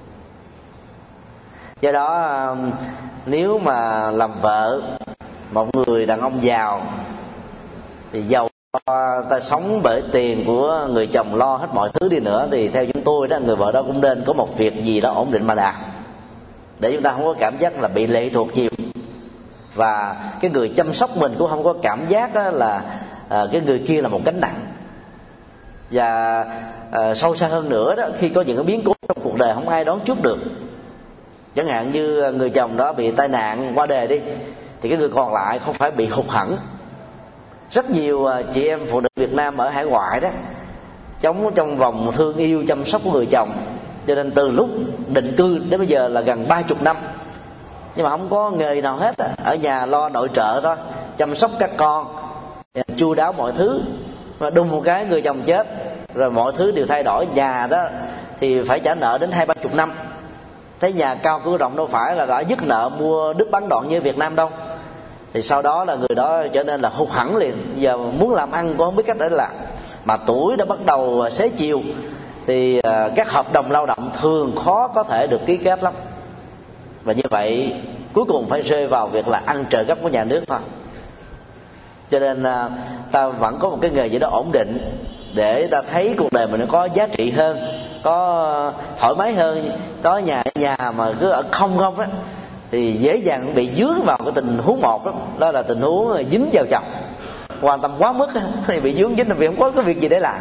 Do đó nếu mà làm vợ một người đàn ông giàu, thì giàu ta sống bởi tiền của người chồng lo hết mọi thứ đi nữa, thì theo chúng tôi đó, người vợ đó cũng nên có một việc gì đó ổn định mà làm, để chúng ta không có cảm giác là bị lệ thuộc nhiều. Và cái người chăm sóc mình cũng không có cảm giác là cái người kia là một gánh nặng. Và sâu xa hơn nữa đó, khi có những cái biến cố trong cuộc đời không ai đoán trước được, chẳng hạn như người chồng đó bị tai nạn qua đời đi, thì cái người còn lại không phải bị hụt hẫng. Rất nhiều chị em phụ nữ Việt Nam ở hải ngoại đó sống trong vòng thương yêu chăm sóc của người chồng, cho nên từ lúc định cư đến bây giờ là gần 30 năm, nhưng mà không có nghề nào hết, ở nhà lo nội trợ thôi, chăm sóc các con, chu đáo mọi thứ. Mà đùng một cái người chồng chết, rồi mọi thứ đều thay đổi. Nhà đó thì phải trả nợ đến 20-30 năm. Thấy nhà cao cửa rộng đâu phải là đã dứt nợ mua đứt bắn đoạn như Việt Nam đâu. Thì sau đó là người đó trở nên là hụt hẫng liền, giờ muốn làm ăn cũng không biết cách để làm. Mà tuổi đã bắt đầu xế chiều, thì các hợp đồng lao động thường khó có thể được ký kết lắm. Và như vậy cuối cùng phải rơi vào việc là ăn trợ cấp của nhà nước thôi. Cho nên ta vẫn có một cái nghề gì đó ổn định, để ta thấy cuộc đời mình nó có giá trị hơn, có thoải mái hơn. Có nhà mà cứ ở không á, thì dễ dàng bị dướng vào cái tình huống một đó, đó là tình huống dính vào chồng, quan tâm quá mức thì bị dướng dính, vì không có cái việc gì để làm.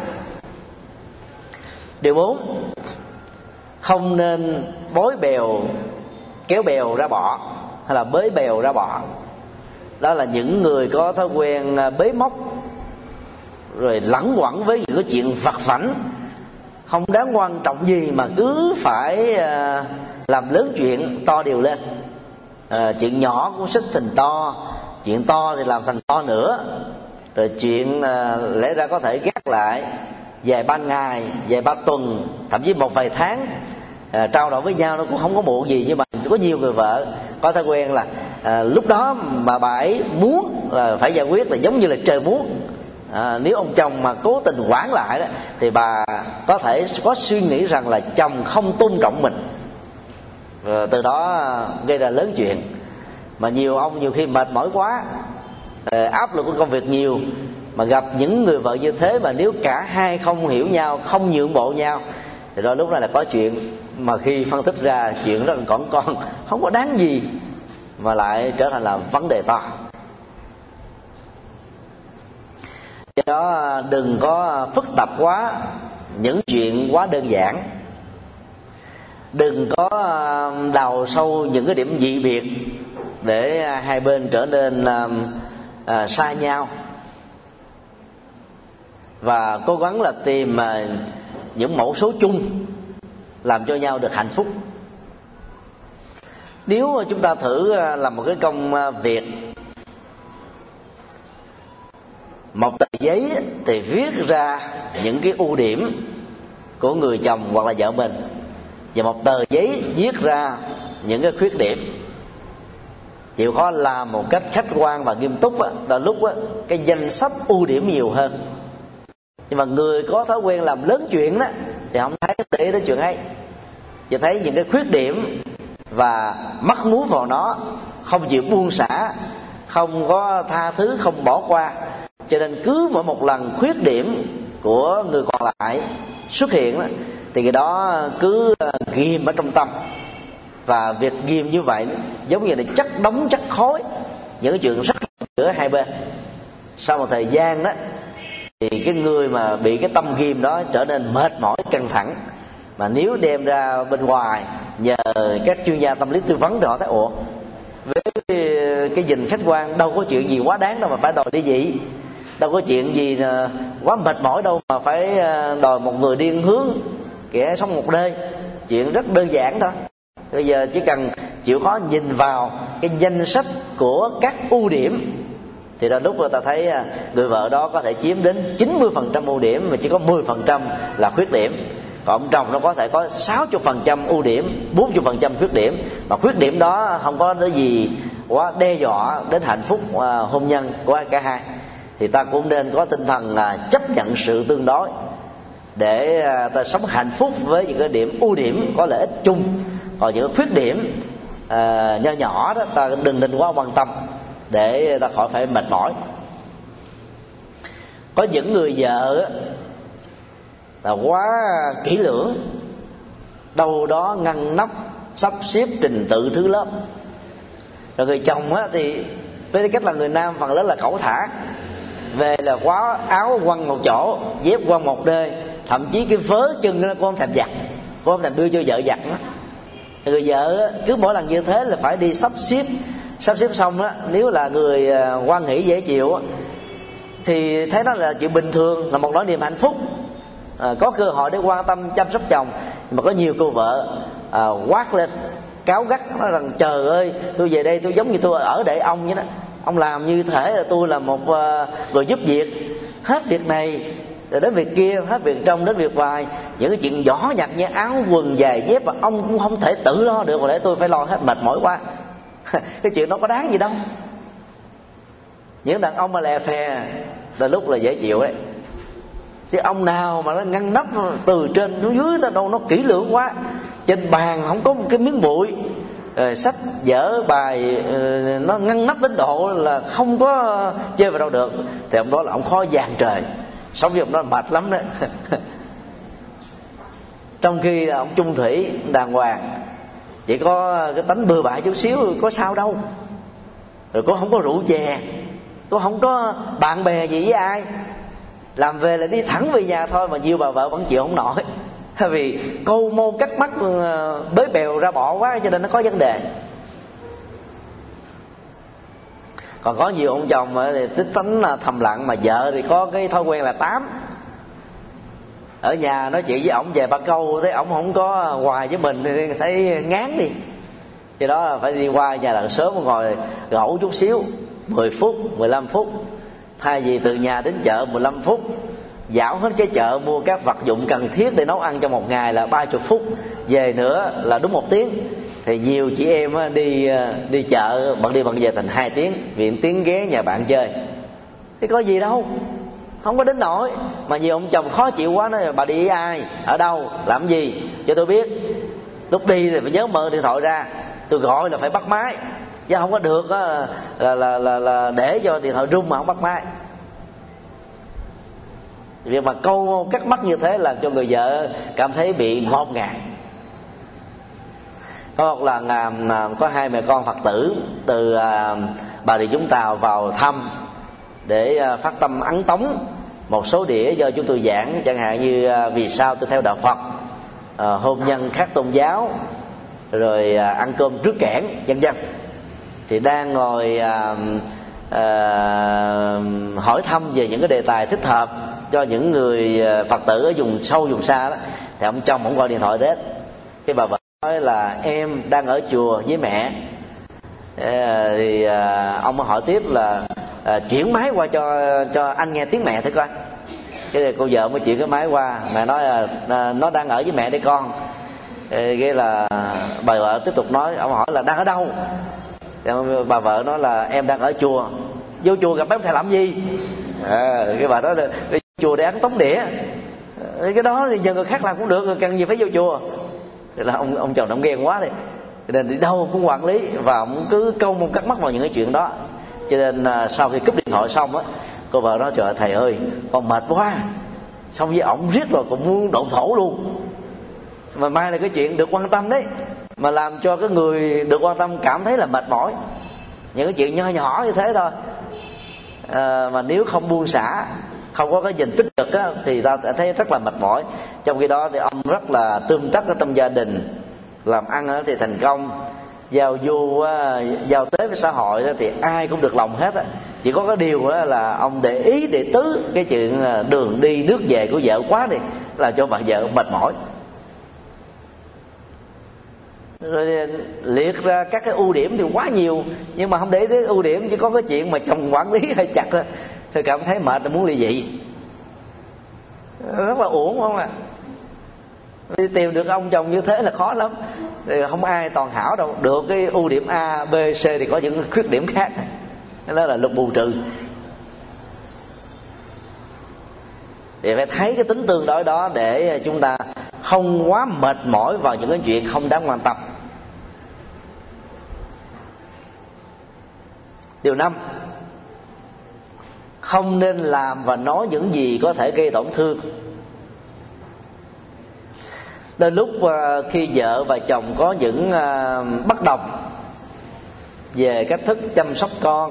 Điều 4, không nên bối bèo kéo bèo ra bọ, hay là bới bèo ra bọ. Đó là những người có thói quen bế móc, rồi lẳng quẩn với những cái chuyện vặt vãnh không đáng quan trọng gì, mà cứ phải làm lớn chuyện to điều lên. Chuyện nhỏ cũng xích thành to, chuyện to thì làm thành to nữa, rồi chuyện lẽ ra có thể gác lại vài ba ngày, vài ba tuần, thậm chí một vài tháng trao đổi với nhau nó cũng không có muộn gì. Nhưng mà có nhiều người vợ có thói quen là lúc đó mà bà ấy muốn là phải giải quyết là giống như là trời muốn. Nếu ông chồng mà cố tình quản lại đó, thì bà có thể có suy nghĩ rằng là chồng không tôn trọng mình, từ đó gây ra lớn chuyện. Mà nhiều ông nhiều khi mệt mỏi quá, áp lực của công việc nhiều, mà gặp những người vợ như thế mà nếu cả hai không hiểu nhau, không nhượng bộ nhau, thì đôi lúc này là có chuyện. Mà khi phân tích ra chuyện đó còn không có đáng gì mà lại trở thành là vấn đề to. Do đó đừng có phức tạp quá những chuyện quá đơn giản, đừng có đào sâu những cái điểm dị biệt để hai bên trở nên xa nhau, và cố gắng là tìm những mẫu số chung làm cho nhau được hạnh phúc. Nếu chúng ta thử làm một cái công việc, một tờ giấy thì viết ra những cái ưu điểm của người chồng hoặc là vợ mình, và một tờ giấy viết ra những cái khuyết điểm, chịu khó làm một cách khách quan và nghiêm túc đôi lúc cái danh sách ưu điểm nhiều hơn. Nhưng mà người có thói quen làm lớn chuyện đó thì không thấy để ý đến chuyện ấy, chỉ thấy những cái khuyết điểm và mắc múa vào nó, không chịu buông xả, không có tha thứ, không bỏ qua. Cho nên cứ mỗi một lần khuyết điểm của người còn lại xuất hiện đó, thì cái đó cứ ghim ở trong tâm. Và việc ghim như vậy giống như là chất đóng chất khối những cái chuyện rất giữa hai bên. Sau một thời gian đó thì cái người mà bị cái tâm ghim đó trở nên mệt mỏi, căng thẳng. Mà nếu đem ra bên ngoài nhờ các chuyên gia tâm lý tư vấn thì họ thấy ủa, với cái nhìn khách quan đâu có chuyện gì quá đáng đâu mà phải đòi ly dị, đâu có chuyện gì quá mệt mỏi đâu mà phải đòi một người điên hướng kẻ sống một nơi. Chuyện rất đơn giản thôi. Bây giờ chỉ cần chịu khó nhìn vào cái danh sách của các ưu điểm thì là lúc người ta thấy người vợ đó có thể chiếm đến 90% ưu điểm mà chỉ có 10% là khuyết điểm. Còn ông chồng nó có thể có 60% ưu điểm, 40% khuyết điểm. Mà khuyết điểm đó không có cái gì quá đe dọa đến hạnh phúc hôn nhân của cả hai. Thì ta cũng nên có tinh thần chấp nhận sự tương đối để ta sống hạnh phúc với những cái điểm ưu điểm có lợi ích chung. Còn những cái khuyết điểm nho nhỏ đó ta đừng nên quá quan tâm để ta khỏi phải mệt mỏi. Có những người vợ là quá kỹ lưỡng, đâu đó ngăn nắp sắp xếp trình tự thứ lớp. Rồi người chồng thì với cách là người Nam phần lớn là cẩu thả, về là quá áo quăng một chỗ, dép quăng một nơi, thậm chí cái vớ chân nó cũng không thèm giặt, cũng không thèm đưa cho vợ giặt nữa. Người vợ cứ mỗi lần như thế là phải đi sắp xếp xong đó, nếu là người hoan hỷ dễ chịu thì thấy đó là chuyện bình thường, là một nỗi niềm hạnh phúc, có cơ hội để quan tâm chăm sóc chồng. Nhưng mà có nhiều cô vợ quát lên cáu gắt, nói rằng trời ơi, tôi về đây tôi giống như tôi ở để ông vậy đó, ông làm như thể là tôi là một người giúp việc, hết việc này rồi đến việc kia, hết việc trong đến việc ngoài. Những cái chuyện nhỏ nhặt như áo quần giày dép mà ông cũng không thể tự lo được, mà để tôi phải lo hết, mệt mỏi quá. Cái chuyện đó có đáng gì đâu. Những đàn ông mà lè phè là lúc là dễ chịu đấy, chứ ông nào mà nó ngăn nắp từ trên xuống dưới nó đâu, nó kỹ lưỡng quá, trên bàn không có một cái miếng bụi, sách vở bài nó ngăn nắp đến độ là không có chơi vào đâu được, thì ông đó là ông khó dàn trời, sống với ông đó mệt lắm đấy. Trong khi là ông chung thủy đàng hoàng, chỉ có cái tánh bừa bãi chút xíu, có sao đâu. Rồi cũng không có rượu chè, cũng không có bạn bè gì với ai, làm về là đi thẳng về nhà thôi. Mà nhiều bà vợ vẫn chịu không nổi, vì câu môn cắt mắt bới bèo ra bỏ quá, cho nên nó có vấn đề. Còn có nhiều ông chồng thì tích tánh thầm lặng, mà vợ thì có cái thói quen là tám. Ở nhà nói chuyện với ổng về ba câu, thấy ổng không có hoài với mình thì thấy ngán đi. Cho đó là phải đi qua nhà đằng sớm, ngồi gẫu chút xíu, 10 phút, 15 phút. Thay vì từ nhà đến chợ 15 phút, dạo hết cái chợ mua các vật dụng cần thiết để nấu ăn trong một ngày là 30 phút, về nữa là đúng 1 tiếng. Thì nhiều chị em đi chợ bận đi bận về thành 2 tiếng, vì tiếng ghé nhà bạn chơi. Thế có gì đâu, không có đến nỗi. Mà nhiều ông chồng khó chịu quá, nói bà đi với ai, ở đâu, làm gì cho tôi biết. Lúc đi thì phải nhớ mở điện thoại ra, tôi gọi là phải bắt máy, chứ không có được là để cho điện thoại rung mà không bắt máy. Việc mà câu cắt mắt như thế làm cho người vợ cảm thấy bị ngột ngạt. Có một lần có 2 mẹ con Phật tử từ Bà Rịa Vũng Tàu vào thăm để phát tâm ấn tống một số đĩa do chúng tôi giảng, chẳng hạn như vì sao tôi theo đạo Phật, hôn nhân khác tôn giáo, rồi ăn cơm trước kẽn, vân vân. Thì đang ngồi hỏi thăm về những cái đề tài thích hợp cho những người Phật tử ở vùng sâu vùng xa đó, thì ông chồng không gọi điện thoại đến. Cái bà vợ nói là em đang ở chùa với mẹ. Thì ông mới hỏi tiếp là chuyển máy qua cho anh nghe tiếng mẹ thử coi. Cái thì cô vợ mới chuyển cái máy qua, mẹ nói nó đang ở với mẹ đây con. Cái là bà vợ tiếp tục nói, ông hỏi là đang ở đâu. Thì bà vợ nói là em đang ở chùa. Vô chùa gặp mấy thầy làm gì? Cái bà nói là đi chùa để ấn tống đĩa. Cái đó thì nhờ người khác làm cũng được, cần gì phải vô chùa. Thì là ông chồng ông ghen quá đi, cho nên đi đâu cũng quản lý, và ông cứ câu mong cắt mắt vào những cái chuyện đó. Cho nên sau khi cúp điện thoại xong á, cô vợ nói trời ơi, thầy ơi con mệt quá, xong với ổng riết rồi còn muốn độn thổ luôn. Mà mai là cái chuyện được quan tâm đấy, mà làm cho cái người được quan tâm cảm thấy là mệt mỏi. Những cái chuyện nho nhỏ như thế thôi, mà nếu không buông xả, không có cái nhìn tích cực á, thì ta sẽ thấy rất là mệt mỏi. Trong khi đó thì ông rất là tươm tất ở trong gia đình, làm ăn thì thành công, giao du giao tế với xã hội đó thì ai cũng được lòng hết á. Chỉ có cái điều đó là ông để ý để tứ cái chuyện đường đi nước về của vợ quá đi, làm cho bà vợ mệt mỏi. Rồi liệt ra các cái ưu điểm thì quá nhiều, nhưng mà không để tới ưu điểm, chỉ có cái chuyện mà chồng quản lý hơi chặt thôi, thì cảm thấy mệt là muốn ly dị. Rất là uổng không ạ? Đi tìm được ông chồng như thế là khó lắm. Thì không ai toàn hảo đâu. Được cái ưu điểm A, B, C thì có những khuyết điểm khác, đó là luật bù trừ. Thì phải thấy cái tính tương đối đó để chúng ta không quá mệt mỏi vào những cái chuyện không đáng quan tâm. Điều 5, không nên làm và nói những gì có thể gây tổn thương. Đến lúc khi vợ và chồng có những bất đồng về cách thức chăm sóc con,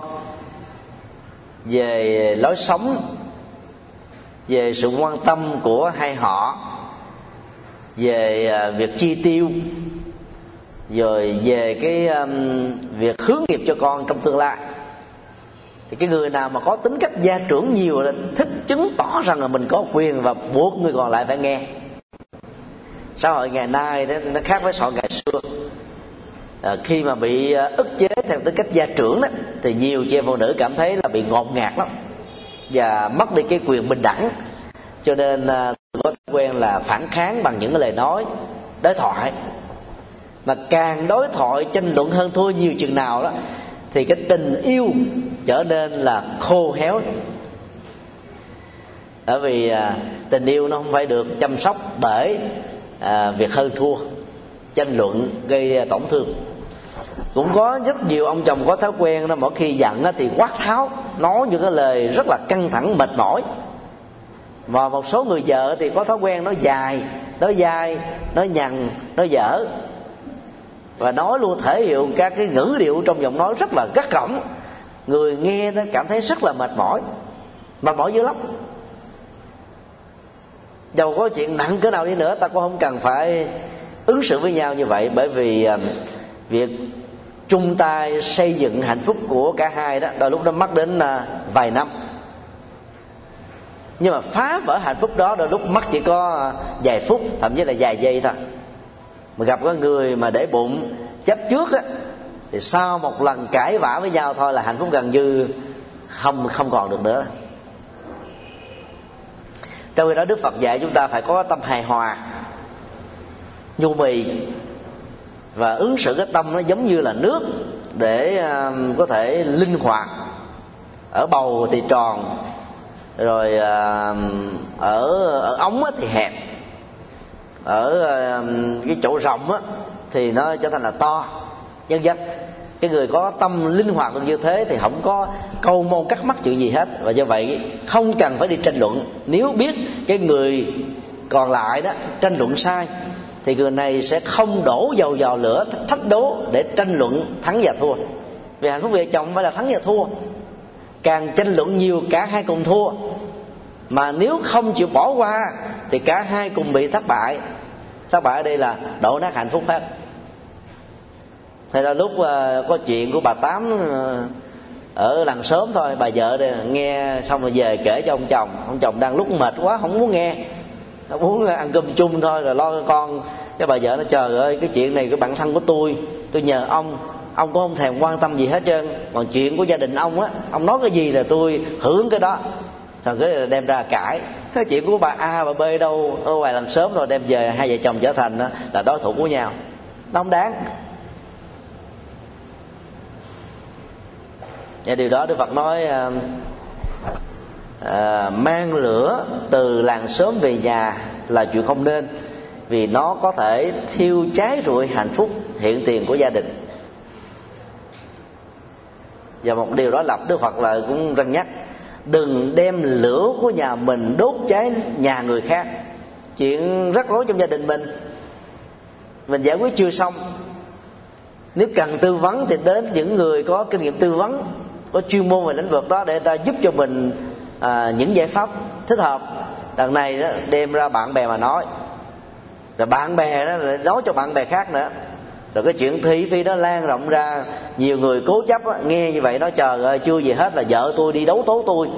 về lối sống, về sự quan tâm của hai họ, về việc chi tiêu, rồi về cái việc hướng nghiệp cho con trong tương lai, thì cái người nào mà có tính cách gia trưởng nhiều là thích chứng tỏ rằng là mình có quyền và buộc người còn lại phải nghe. Xã hội ngày nay đó, nó khác với xã hội ngày xưa. Khi mà bị ức chế theo tính cách gia trưởng đó, thì nhiều chị em phụ nữ cảm thấy là bị ngột ngạt lắm và mất đi cái quyền bình đẳng. Cho nên có thói quen là phản kháng bằng những cái lời nói, đối thoại. Mà càng đối thoại tranh luận hơn thua nhiều chừng nào đó, thì cái tình yêu trở nên là khô héo. Bởi vì tình yêu nó không phải được chăm sóc bởi việc hơn thua, tranh luận gây tổn thương. Cũng có rất nhiều ông chồng có thói quen đó, mỗi khi giận thì quát tháo, nói những cái lời rất là căng thẳng, mệt mỏi. Và một số người vợ thì có thói quen nói dài, nói dai, nói nhằn, nói dở, và nói luôn thể hiện các cái ngữ điệu trong giọng nói rất là gắt gỏng. Người nghe nó cảm thấy rất là mệt mỏi dữ lắm. Dầu có chuyện nặng cỡ nào đi nữa, ta cũng không cần phải ứng xử với nhau như vậy. Bởi vì việc chung tay xây dựng hạnh phúc của cả hai đó, đôi lúc nó mất đến vài năm. Nhưng mà phá vỡ hạnh phúc đó đôi lúc mất chỉ có vài phút, thậm chí là vài giây thôi. Mà gặp cái người mà để bụng chấp trước á, thì sau một lần cãi vã với nhau thôi là hạnh phúc gần như không còn được nữa. Trong khi đó Đức Phật dạy chúng ta phải có tâm hài hòa, nhu mì, và ứng xử cái tâm nó giống như là nước để có thể linh hoạt. Ở bầu thì tròn, rồi ở ống thì hẹp, ở cái chỗ rộng thì nó trở thành là to, nhân dân. Cái người có tâm linh hoạt như thế thì không có câu môn cắt mắt chuyện gì hết, và do vậy không cần phải đi tranh luận. Nếu biết cái người còn lại đó tranh luận sai thì người này sẽ không đổ dầu vào lửa thách đố để tranh luận thắng và thua. Vì hạnh phúc vợ chồng phải là thắng và thua, càng tranh luận nhiều cả hai cùng thua. Mà nếu không chịu bỏ qua thì cả hai cùng bị thất bại. Thất bại ở đây là đổ nát hạnh phúc hết. Thế là lúc có chuyện của bà Tám ở làng xóm thôi, bà vợ nghe xong rồi về kể cho ông chồng đang lúc mệt quá không muốn nghe, muốn ăn cơm chung thôi rồi lo cho con. Cái bà vợ nó: trời ơi, cái chuyện này cái bạn thân của tôi nhờ ông cũng không thèm quan tâm gì hết trơn, còn chuyện của gia đình ông á, ông nói cái gì là tôi hưởng cái đó. Rồi cái đem ra cãi. Cái chuyện của bà A bà B đâu ở ngoài làng xóm rồi đem về, hai vợ chồng trở thành là đối thủ của nhau. Nó không đáng. Và điều đó Đức Phật nói mang lửa từ làng xóm về nhà là chuyện không nên, vì nó có thể thiêu cháy rụi hạnh phúc hiện tiền của gia đình. Và một điều đó lập Đức Phật là cũng răn nhắc: đừng đem lửa của nhà mình đốt cháy nhà người khác. Chuyện rắc rối trong gia đình mình giải quyết chưa xong, nếu cần tư vấn thì đến những người có kinh nghiệm tư vấn, có chuyên môn về lĩnh vực đó, để người ta giúp cho mình những giải pháp thích hợp. Đằng này đó đem ra bạn bè mà nói, rồi bạn bè đó lại nói cho bạn bè khác nữa, rồi cái chuyện thị phi đó lan rộng ra. Nhiều người cố chấp nghe như vậy nói: trời ơi, chưa gì hết là vợ tôi đi đấu tố tôi,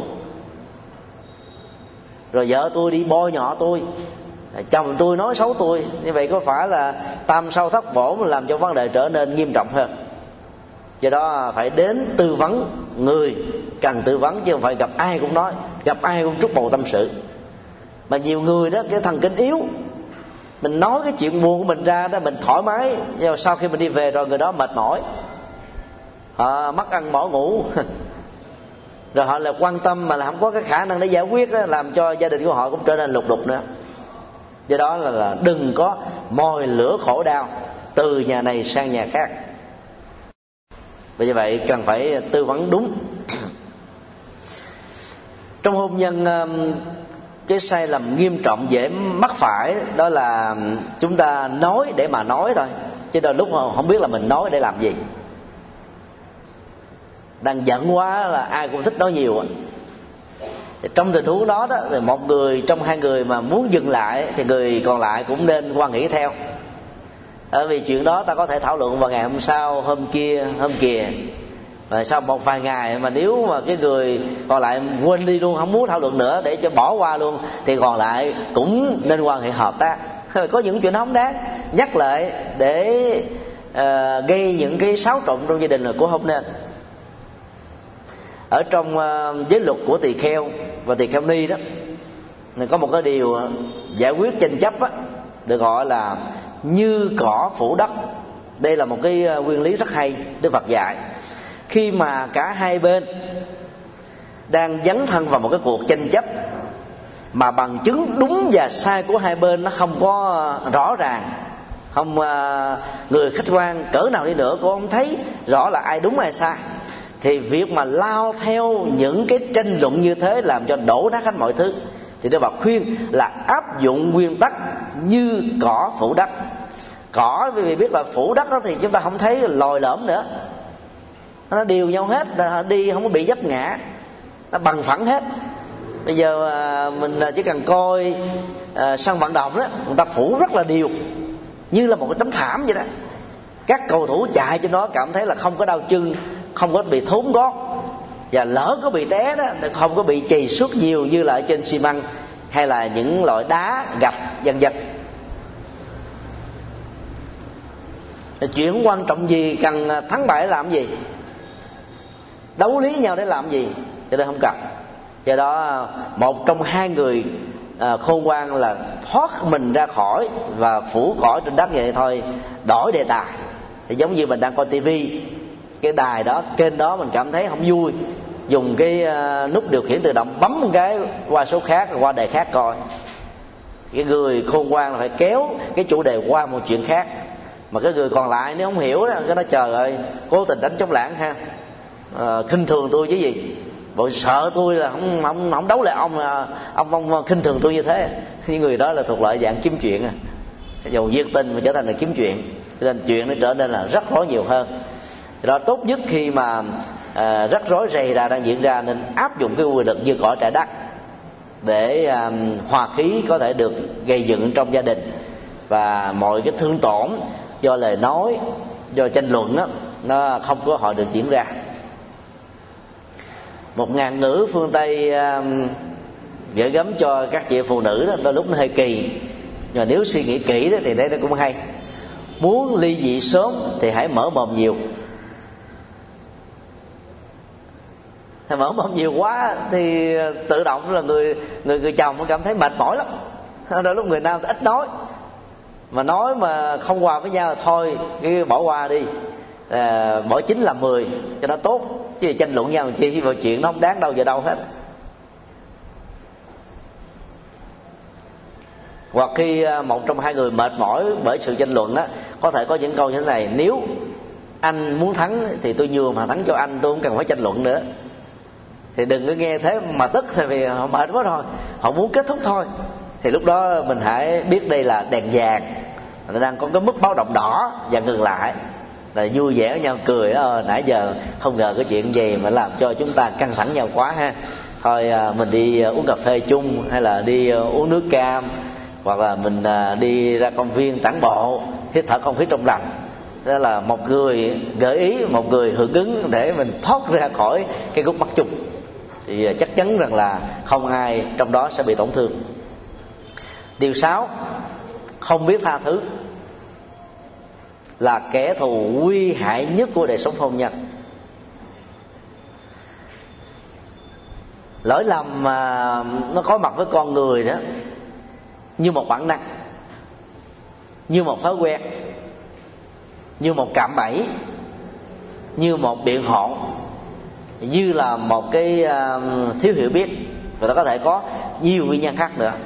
rồi vợ tôi đi bôi nhọ tôi, chồng tôi nói xấu tôi. Như vậy có phải là tam sâu thất bổ mà làm cho vấn đề trở nên nghiêm trọng hơn? Do đó phải đến tư vấn người cần tư vấn, chứ không phải gặp ai cũng nói, gặp ai cũng trút bầu tâm sự. Mà nhiều người đó cái thần kinh yếu, mình nói cái chuyện buồn của mình ra đó mình thoải mái, nhưng mà sau khi mình đi về rồi người đó mệt mỏi, họ mất ăn bỏ ngủ rồi họ là quan tâm mà là không có cái khả năng để giải quyết đó, làm cho gia đình của họ cũng trở nên lục đục nữa. Do đó là đừng có mồi lửa khổ đau từ nhà này sang nhà khác. Vì như vậy cần phải tư vấn đúng. Trong hôn nhân, cái sai lầm nghiêm trọng dễ mắc phải đó là chúng ta nói để mà nói thôi, chứ đôi lúc không biết là mình nói để làm gì. Đang giận quá là ai cũng thích nói nhiều. Thì trong tình huống đó thì một người trong hai người mà muốn dừng lại thì người còn lại cũng nên quan nghĩ theo. Bởi vì chuyện đó ta có thể thảo luận vào ngày hôm sau, hôm kia, hôm kìa. Và sau một vài ngày mà nếu mà cái người còn lại quên đi luôn, không muốn thảo luận nữa để cho bỏ qua luôn, thì còn lại cũng nên quan hệ hợp tác. Có những chuyện không đáng nhắc lại để gây những cái xáo trộn trong gia đình là cũng không nên. Ở trong giới luật của tỳ kheo và tỳ kheo ni đó, có một cái điều giải quyết tranh chấp á, được gọi là như cỏ phủ đất. Đây là một cái nguyên lý rất hay Đức Phật dạy. Khi mà cả hai bên đang dấn thân vào một cái cuộc tranh chấp mà bằng chứng đúng và sai của hai bên nó không có rõ ràng, không người khách quan cỡ nào đi nữa cũng không thấy rõ là ai đúng ai sai, thì việc mà lao theo những cái tranh luận như thế làm cho đổ nát hết mọi thứ. Thì Đức Phật khuyên là áp dụng nguyên tắc như cỏ phủ đất. Cỏ vì biết là phủ đất đó thì chúng ta không thấy lồi lõm nữa, nó đều nhau hết, đi không có bị vấp ngã, nó bằng phẳng hết. Bây giờ mình chỉ cần coi sân vận động đó, người ta phủ rất là đều, như là một cái tấm thảm vậy đó. Các cầu thủ chạy trên đó cảm thấy là không có đau chân, không có bị thốn gót, và lỡ có bị té đó không có bị chì xước nhiều như là ở trên xi măng hay là những loại đá gạch vân vân. Chuyện quan trọng gì cần thắng bại để làm gì, đấu lý nhau để làm gì, cho nên không cần. Do đó một trong hai người khôn ngoan là thoát mình ra khỏi và phủ cõi trên đất vậy thôi, đổi đề tài. Thì giống như mình đang coi tivi, cái đài đó, kênh đó mình cảm thấy không vui, dùng cái nút điều khiển tự động bấm một cái qua số khác, qua đề khác coi. Cái người khôn ngoan là phải kéo cái chủ đề qua một chuyện khác. Mà cái người còn lại nếu không hiểu đó, cái nó trời ơi, cố tình đánh trống lảng ha, khinh thường tôi chứ gì, bộ sợ tôi là không đấu lại ông, ông khinh thường tôi như thế. Những người đó là thuộc loại dạng kiếm chuyện, dầu nhiệt tình mà trở thành là kiếm chuyện, cho nên chuyện nó trở nên là rắc rối nhiều hơn. Đó tốt nhất khi mà rắc rối rầy ra đang diễn ra, nên áp dụng cái quy luật như cõi trái đất để hòa khí có thể được gây dựng trong gia đình, và mọi cái thương tổn do lời nói, do tranh luận đó, nó không có hội được diễn ra. Một ngạn ngữ phương Tây gửi gắm cho các chị phụ nữ đó, đôi lúc nó hơi kỳ, nhưng mà nếu suy nghĩ kỹ đó thì đấy nó cũng hay. Muốn ly dị sớm thì hãy mở mồm nhiều. Thì mở mồm nhiều quá thì tự động là người chồng nó cảm thấy mệt mỏi lắm. Đôi lúc người nam ít nói, mà nói mà không hòa với nhau là thôi, cái bỏ qua đi, bỏ 9 làm 10 cho nó tốt, chứ tranh luận nhau chi vào chuyện nó không đáng đâu vào đâu hết. Hoặc khi một trong hai người mệt mỏi bởi sự tranh luận á, có thể có những câu như thế này: nếu anh muốn thắng thì tôi nhường mà thắng cho anh, tôi không cần phải tranh luận nữa. Thì đừng có nghe thế mà tức, tại vì họ mệt quá rồi, họ muốn kết thúc thôi. Thì lúc đó mình hãy biết đây là đèn vàng, nó đang có cái mức báo động đỏ, và ngừng lại, là vui vẻ với nhau cười. Nãy giờ không ngờ cái chuyện gì mà làm cho chúng ta căng thẳng nhau quá ha, thôi mình đi uống cà phê chung, hay là đi uống nước cam, hoặc là mình đi ra công viên tản bộ, hít thở không khí trong lành. Đó là một người gợi ý, một người hưởng ứng để mình thoát ra khỏi cái gút mắt chung, thì chắc chắn rằng là không ai trong đó sẽ bị tổn thương. Điều 6, không biết tha thứ là kẻ thù nguy hại nhất của đời sống hôn nhân. Lỗi lầm mà nó có mặt với con người đó như một bản năng, như một thói quen, như một cạm bẫy, như một biện hộ, như là một cái thiếu hiểu biết. Người ta có thể có nhiều nguyên nhân khác nữa.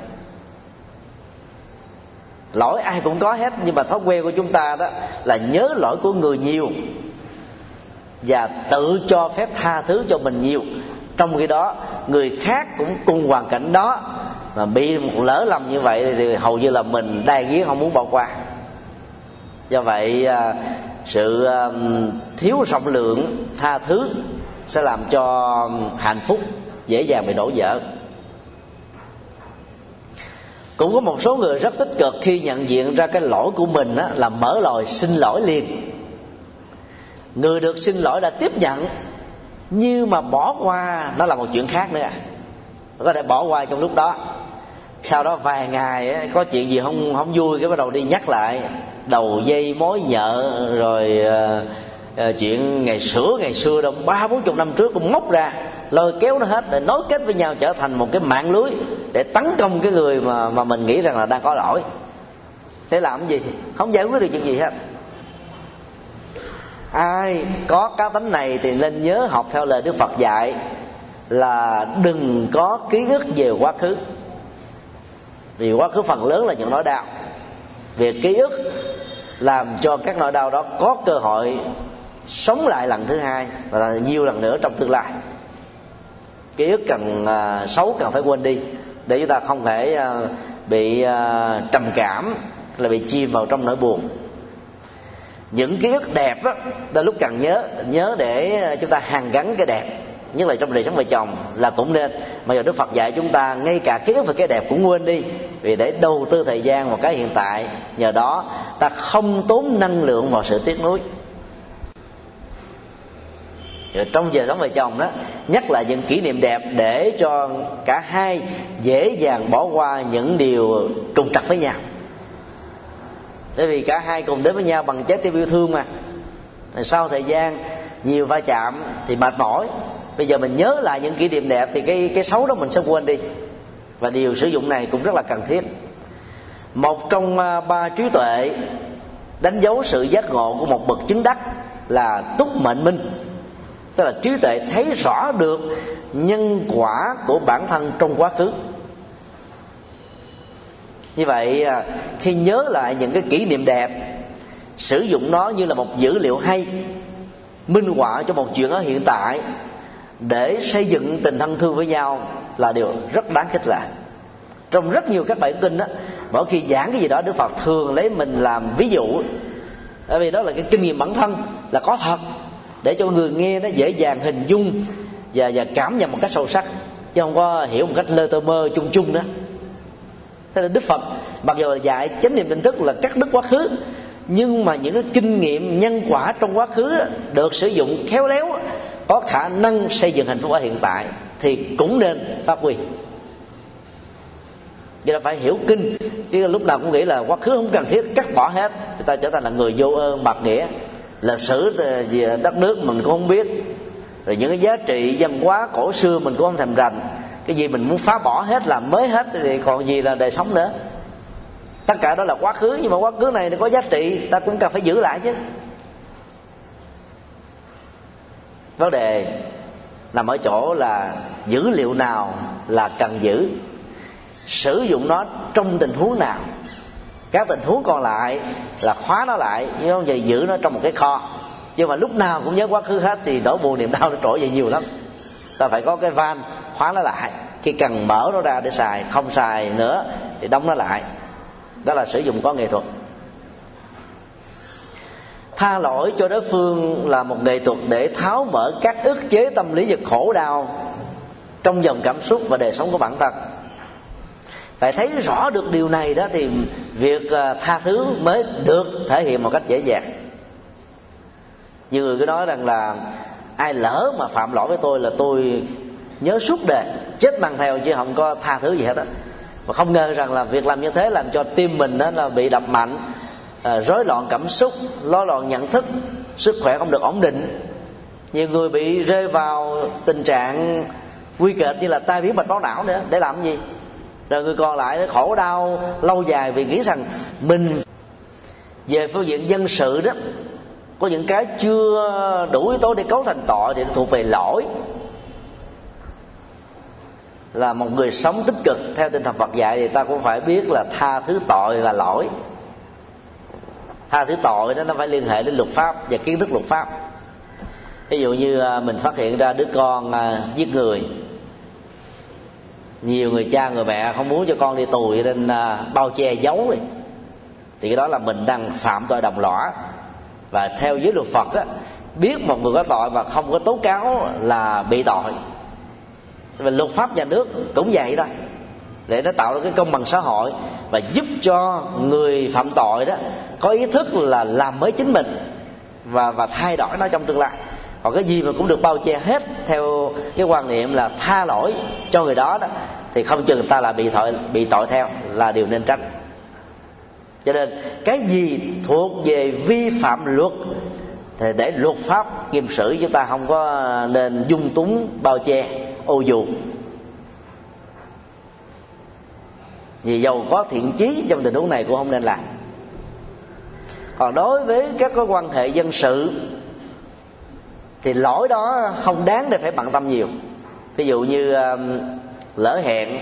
Lỗi ai cũng có hết, nhưng mà thói quen của chúng ta đó là nhớ lỗi của người nhiều và tự cho phép tha thứ cho mình nhiều. Trong khi đó người khác cũng cùng hoàn cảnh đó mà bị một lỡ lầm như vậy thì hầu như là mình đai nghiến không muốn bỏ qua. Do vậy sự thiếu rộng lượng tha thứ sẽ làm cho hạnh phúc dễ dàng bị đổ vỡ. Cũng có một số người rất tích cực khi nhận diện ra cái lỗi của mình á, là mở lời xin lỗi liền. Người được xin lỗi đã tiếp nhận, nhưng mà bỏ qua nó là một chuyện khác nữa. Có thể bỏ qua trong lúc đó, sau đó vài ngày á, có chuyện gì không vui, cái bắt đầu đi nhắc lại đầu dây mối nhợ, rồi chuyện ngày xưa đâu 30-40 năm trước cũng móc ra lôi kéo nó hết để nối kết với nhau, trở thành một cái mạng lưới để tấn công cái người mà mình nghĩ rằng là đang có lỗi. Thế làm gì? Không giải quyết được chuyện gì hết. Ai có cá tính này thì nên nhớ học theo lời Đức Phật dạy là đừng có ký ức về quá khứ, vì quá khứ phần lớn là những nỗi đau. Việc ký ức làm cho các nỗi đau đó có cơ hội sống lại lần thứ hai và là nhiều lần nữa trong tương lai. Ký ức cần xấu cần phải quên đi, để chúng ta không thể bị trầm cảm, là bị chìm vào trong nỗi buồn. Những ký ức đẹp đó, đôi lúc cần nhớ để chúng ta hàn gắn cái đẹp, nhất là trong đời sống vợ chồng là cũng nên. Mà giờ Đức Phật dạy chúng ta ngay cả ký ức về cái đẹp cũng quên đi, vì để đầu tư thời gian vào cái hiện tại, nhờ đó ta không tốn năng lượng vào sự tiếc nuối. Trong giờ sống vợ chồng đó, nhắc lại những kỷ niệm đẹp để cho cả hai dễ dàng bỏ qua những điều trùng trặc với nhau. Bởi vì cả hai cùng đến với nhau bằng trái tim yêu thương mà. Sau thời gian nhiều va chạm thì mệt mỏi. Bây giờ mình nhớ lại những kỷ niệm đẹp thì cái xấu đó mình sẽ quên đi. và điều sử dụng này cũng rất là cần thiết. Một trong ba trí tuệ đánh dấu sự giác ngộ của một bậc chứng đắc là túc mệnh minh, tức là trí tuệ thấy rõ được nhân quả của bản thân trong quá khứ. Như vậy khi nhớ lại những cái kỷ niệm đẹp, sử dụng nó như là một dữ liệu hay, minh họa cho một chuyện ở hiện tại để xây dựng tình thân thương với nhau là điều rất đáng khích lệ. Trong rất nhiều các bản kinh đó, mỗi khi giảng cái gì đó, Đức Phật thường lấy mình làm ví dụ, bởi vì đó là cái kinh nghiệm bản thân, là có thật, để cho người nghe nó dễ dàng hình dung và cảm nhận một cách sâu sắc, chứ không có hiểu một cách lơ tơ mơ chung chung đó. Thế là Đức Phật mặc dù là dạy chánh niệm tỉnh thức là cắt đứt quá khứ, nhưng mà những cái kinh nghiệm nhân quả trong quá khứ được sử dụng khéo léo, có khả năng xây dựng hạnh phúc ở hiện tại, thì cũng nên phát huy. Vậy là phải hiểu kinh, chứ lúc nào cũng nghĩ là quá khứ không cần thiết, cắt bỏ hết, người ta trở thành là người vô ơn bạc nghĩa. Lịch sử về đất nước mình cũng không biết, rồi những cái giá trị văn hóa cổ xưa mình cũng không thèm rành. Cái gì mình muốn phá bỏ hết, làm mới hết, thì còn gì là đời sống nữa. Tất cả đó là quá khứ, nhưng mà quá khứ này có giá trị, ta cũng cần phải giữ lại chứ. Vấn đề nằm ở chỗ là dữ liệu nào là cần giữ, sử dụng nó trong tình huống nào. Các tình huống còn lại là khóa nó lại, nhưng không vậy giữ nó trong một cái kho. Nhưng mà lúc nào cũng nhớ quá khứ hết thì nỗi buồn niềm đau nó trỗi dậy nhiều lắm. Ta phải có cái van khóa nó lại, khi cần mở nó ra để xài, không xài nữa thì đóng nó lại. Đó là sử dụng có nghệ thuật. Tha lỗi cho đối phương là một nghệ thuật để tháo mở các ức chế tâm lý và khổ đau trong dòng cảm xúc và đời sống của bản thân. Phải thấy rõ được điều này đó thì việc tha thứ mới được thể hiện một cách dễ dàng. Nhiều người cứ nói rằng là ai lỡ mà phạm lỗi với tôi là tôi nhớ suốt đời, chết mang theo, chứ không có tha thứ gì hết á. Và không ngờ rằng là việc làm như thế làm cho tim mình đó là bị đập mạnh, rối loạn cảm xúc, rối loạn nhận thức, sức khỏe không được ổn định. Nhiều người bị rơi vào tình trạng nguy kịch như là tai biến mạch máu não nữa. Để làm gì? Rồi người còn lại nó khổ đau lâu dài vì nghĩ rằng mình về phương diện dân sự đó có những cái chưa đủ yếu tố để cấu thành tội thì nó thuộc về lỗi. Là một người sống tích cực theo tinh thần Phật dạy thì ta cũng phải biết là tha thứ tội và lỗi. Tha thứ tội đó nó phải liên hệ đến luật pháp và kiến thức luật pháp. Ví dụ như mình phát hiện ra đứa con giết người, nhiều người cha người mẹ không muốn cho con đi tù cho nên bao che giấu đi, thì cái đó là mình đang phạm tội đồng lõa. Và theo giới luật Phật á, biết một người có tội mà không có tố cáo là bị tội. Và luật pháp nhà nước cũng vậy đó, để nó tạo ra cái công bằng xã hội và giúp cho người phạm tội đó có ý thức là làm mới chính mình và thay đổi nó trong tương lai. Còn cái gì mà cũng được bao che hết theo cái quan niệm là tha lỗi cho người đó đó, thì không chừng ta là bị tội theo, là điều nên tránh. Cho nên cái gì thuộc về vi phạm luật thì để luật pháp nghiêm xử, chúng ta không có nên dung túng bao che ô dù. Vì dầu có thiện chí trong tình huống này cũng không nên làm. Còn đối với các cái quan hệ dân sự thì lỗi đó không đáng để phải bận tâm nhiều. Ví dụ như lỡ hẹn.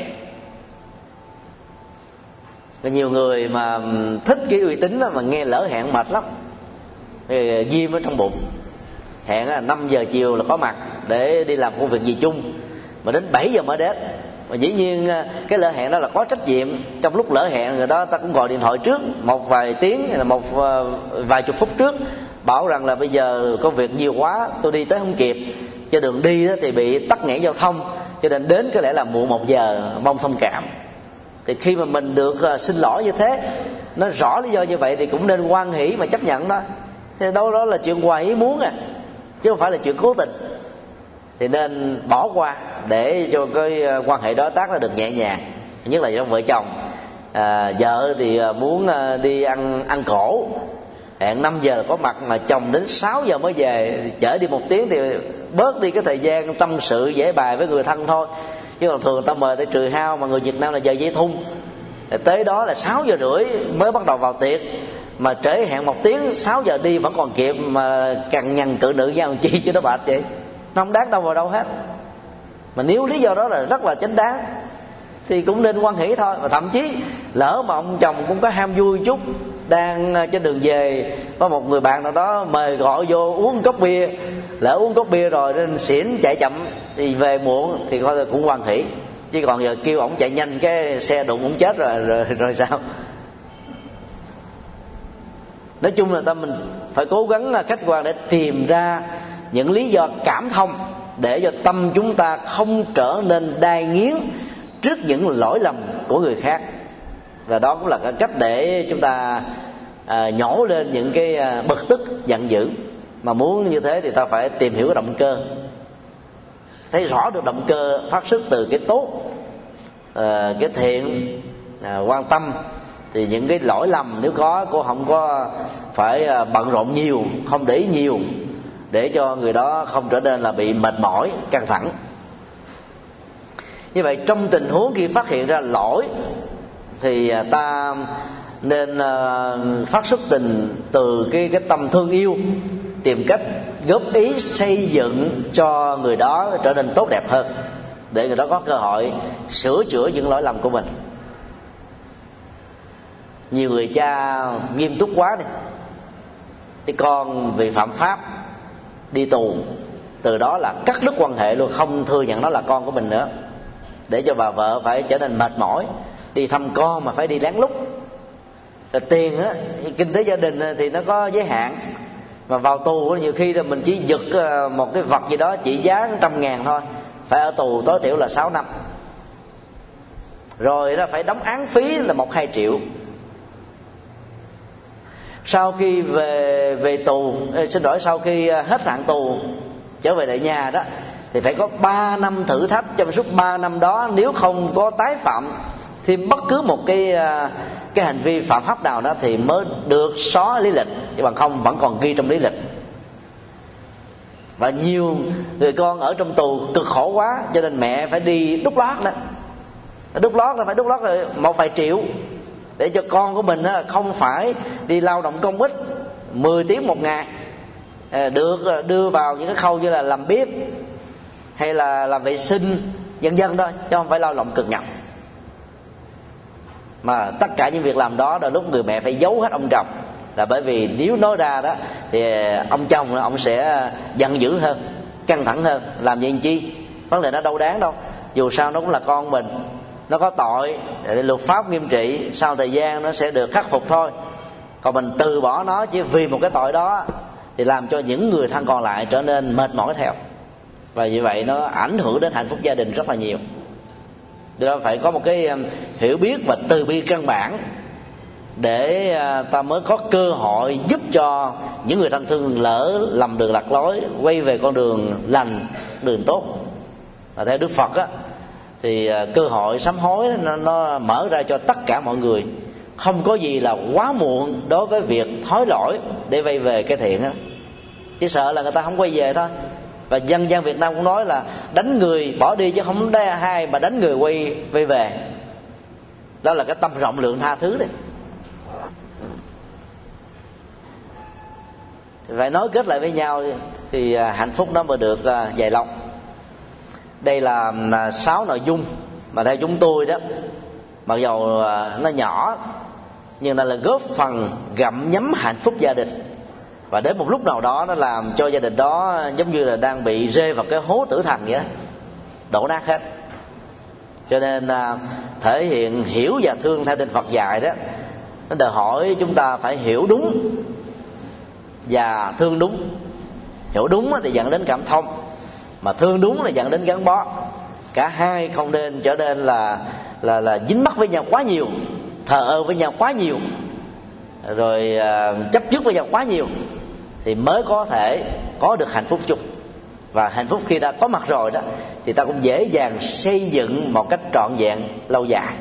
Nhiều người mà thích cái uy tín đó, mà nghe lỡ hẹn mệt lắm, viêm ở trong bụng. Hẹn là 5 giờ chiều là có mặt để đi làm công việc gì chung, mà đến 7 giờ mới đến. Và dĩ nhiên cái lỡ hẹn đó là có trách nhiệm. Trong lúc lỡ hẹn người đó ta cũng gọi điện thoại trước một vài tiếng hay là vài chục phút trước, bảo rằng là bây giờ công việc nhiều quá, tôi đi tới không kịp, trên đường đi đó thì bị tắc nghẽn giao thông, cho nên đến có lẽ là muộn 1 giờ, mong thông cảm. Thì khi mà mình được xin lỗi như thế, nó rõ lý do như vậy thì cũng nên hoan hỷ mà chấp nhận đó. Thì đâu đó là chuyện ngoài ý muốn chứ không phải là chuyện cố tình. Thì nên bỏ qua để cho cái quan hệ đối tác nó được nhẹ nhàng. Nhất là trong vợ chồng, vợ thì muốn đi ăn cổ, hẹn 5 giờ là có mặt, mà chồng đến 6 giờ mới về, chở đi 1 tiếng thì bớt đi cái thời gian tâm sự dễ bài với người thân thôi. chứ còn thường người ta mời tới trừ hao, mà người Việt Nam là giờ dây thun, tới đó là 6 giờ rưỡi mới bắt đầu vào tiệc, mà trễ hẹn 1 tiếng, 6 giờ đi vẫn còn kịp, mà cằn nhằn cự nữ nhau chi chứ nó bạch vậy, nó không đáng đâu vào đâu hết. Mà nếu lý do đó là rất là chính đáng thì cũng nên hoan hỷ thôi. Và thậm chí lỡ mà ông chồng cũng có ham vui chút, đang trên đường về có một người bạn nào đó mời gọi vô uống cốc bia, lỡ uống cốc bia rồi nên xỉn chạy chậm thì về muộn thì coi cũng hoan hỷ. Chứ còn giờ kêu ổng chạy nhanh cái xe đụng ổng chết rồi sao? Nói chung là mình phải cố gắng khách quan để tìm ra những lý do cảm thông, để cho tâm chúng ta không trở nên đai nghiến trước những lỗi lầm của người khác. Và đó cũng là cái cách để chúng ta nhổ lên những cái bực tức giận dữ. Mà muốn như thế thì ta phải tìm hiểu cái động cơ, thấy rõ được động cơ phát xuất từ cái tốt, cái thiện, quan tâm, thì những cái lỗi lầm nếu có cô không có phải bận rộn nhiều, không để ý nhiều, để cho người đó không trở nên là bị mệt mỏi, căng thẳng. Như vậy trong tình huống khi phát hiện ra lỗi thì ta nên phát xuất tình từ cái tâm thương yêu, tìm cách góp ý xây dựng cho người đó trở nên tốt đẹp hơn, để người đó có cơ hội sửa chữa những lỗi lầm của mình. Nhiều người cha nghiêm túc quá đi, cái con vì phạm pháp đi tù, từ đó là cắt đứt quan hệ luôn, không thừa nhận nó là con của mình nữa, để cho bà vợ phải trở nên mệt mỏi, đi thăm con mà phải đi lén lút. Rồi tiền á, kinh tế gia đình thì nó có giới hạn, mà vào tù nhiều khi là mình chỉ giật một cái vật gì đó trị giá 100.000 thôi, phải ở tù tối thiểu là 6 năm, rồi đó phải đóng án phí là 1-2 triệu. Sau khi về tù, sau khi hết hạn tù trở về lại nhà đó thì phải có 3 năm thử thách. Trong suốt 3 năm đó nếu không có tái phạm thêm bất cứ một cái hành vi phạm pháp nào đó thì mới được xóa lý lịch, chứ bằng không vẫn còn ghi trong lý lịch. Và nhiều người con ở trong tù cực khổ quá, cho nên mẹ phải đi đút lót đó. Đút lót là phải đút lót rồi 1-vài triệu, để cho con của mình không phải đi lao động công ích 10 tiếng một ngày, được đưa vào những cái khâu như là làm bếp hay là làm vệ sinh vân vân thôi, chứ không phải lao động cực nhọc. Mà tất cả những việc làm đó đôi lúc người mẹ phải giấu hết ông chồng, là bởi vì nếu nói ra đó thì ông chồng ông sẽ giận dữ hơn, căng thẳng hơn. Làm gì chi, vấn đề nó đâu đáng đâu, dù sao nó cũng là con mình, nó có tội thì luật pháp nghiêm trị, sau thời gian nó sẽ được khắc phục thôi. Còn mình từ bỏ nó chỉ vì một cái tội đó thì làm cho những người thân còn lại trở nên mệt mỏi theo, và như vậy nó ảnh hưởng đến hạnh phúc gia đình rất là nhiều. Cho nên phải có một cái hiểu biết và từ bi căn bản, để ta mới có cơ hội giúp cho những người thân thương lỡ lầm đường lạc lối quay về con đường lành, đường tốt. Và theo Đức Phật á, thì cơ hội sám hối nó mở ra cho tất cả mọi người. Không có gì là quá muộn đối với việc hối lỗi để vay về cái thiện á, chỉ sợ là người ta không quay về thôi. Và dân gian Việt Nam cũng nói là đánh người bỏ đi chứ không đánh hai, mà đánh người quay về. Đó là cái tâm rộng lượng tha thứ đấy. Phải nói kết lại với nhau thì hạnh phúc nó mới được dài lâu. Đây là 6 nội dung mà theo chúng tôi đó, mặc dầu nó nhỏ nhưng nó là góp phần gặm nhấm hạnh phúc gia đình. Và đến một lúc nào đó nó làm cho gia đình đó giống như là đang bị rơi vào cái hố tử thần vậy đó, đổ nát hết. Cho nên thể hiện hiểu và thương theo tinh Phật dạy đó, nó đòi hỏi chúng ta phải hiểu đúng và thương đúng. Hiểu đúng thì dẫn đến cảm thông, mà thương đúng là dẫn đến gắn bó. Cả hai không nên trở nên là dính mắc với nhau quá nhiều, thờ ơ với nhau quá nhiều, rồi chấp trước với nhau quá nhiều, thì mới có thể có được hạnh phúc chung. Và hạnh phúc khi đã có mặt rồi đó thì ta cũng dễ dàng xây dựng một cách trọn vẹn lâu dài.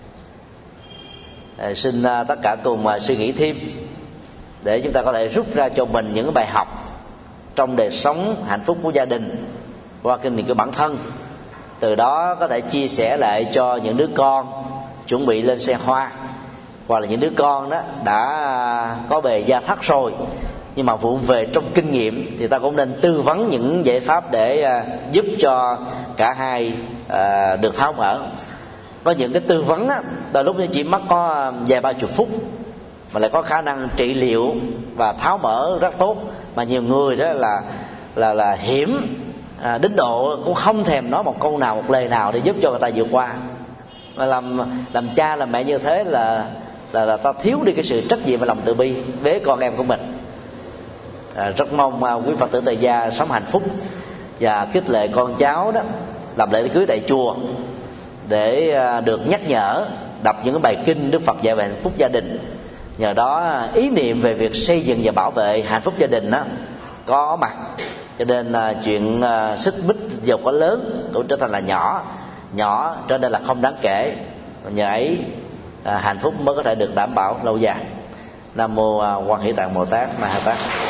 Xin tất cả cùng suy nghĩ thêm để chúng ta có thể rút ra cho mình những bài học trong đời sống hạnh phúc của gia đình qua kinh nghiệm của bản thân, từ đó có thể chia sẻ lại cho những đứa con chuẩn bị lên xe hoa, hoặc là những đứa con đó đã có bề gia thất rồi nhưng mà vụng về trong kinh nghiệm, thì ta cũng nên tư vấn những giải pháp để giúp cho cả hai được tháo mở. Có những cái tư vấn á, đôi lúc chỉ mất có vài ba chục phút mà lại có khả năng trị liệu và tháo mở rất tốt, mà nhiều người đó là hiểm đến độ cũng không thèm nói một câu nào, một lời nào để giúp cho người ta vượt qua. Mà làm cha làm mẹ như thế là ta thiếu đi cái sự trách nhiệm và lòng từ bi với con em của mình. Rất mong quý Phật tử tại gia sống hạnh phúc và khích lệ con cháu đó làm lễ cưới tại chùa để được nhắc nhở đọc những cái bài kinh Đức Phật dạy về hạnh phúc gia đình. Nhờ đó ý niệm về việc xây dựng và bảo vệ hạnh phúc gia đình đó có mặt, cho nên chuyện xích mích dầu có lớn cũng trở thành là nhỏ cho nên là không đáng kể. Nhờ ấy hạnh phúc mới có thể được đảm bảo lâu dài. Nam mô Quan Hỷ Tạng Bồ Tát Ma Ha Tát.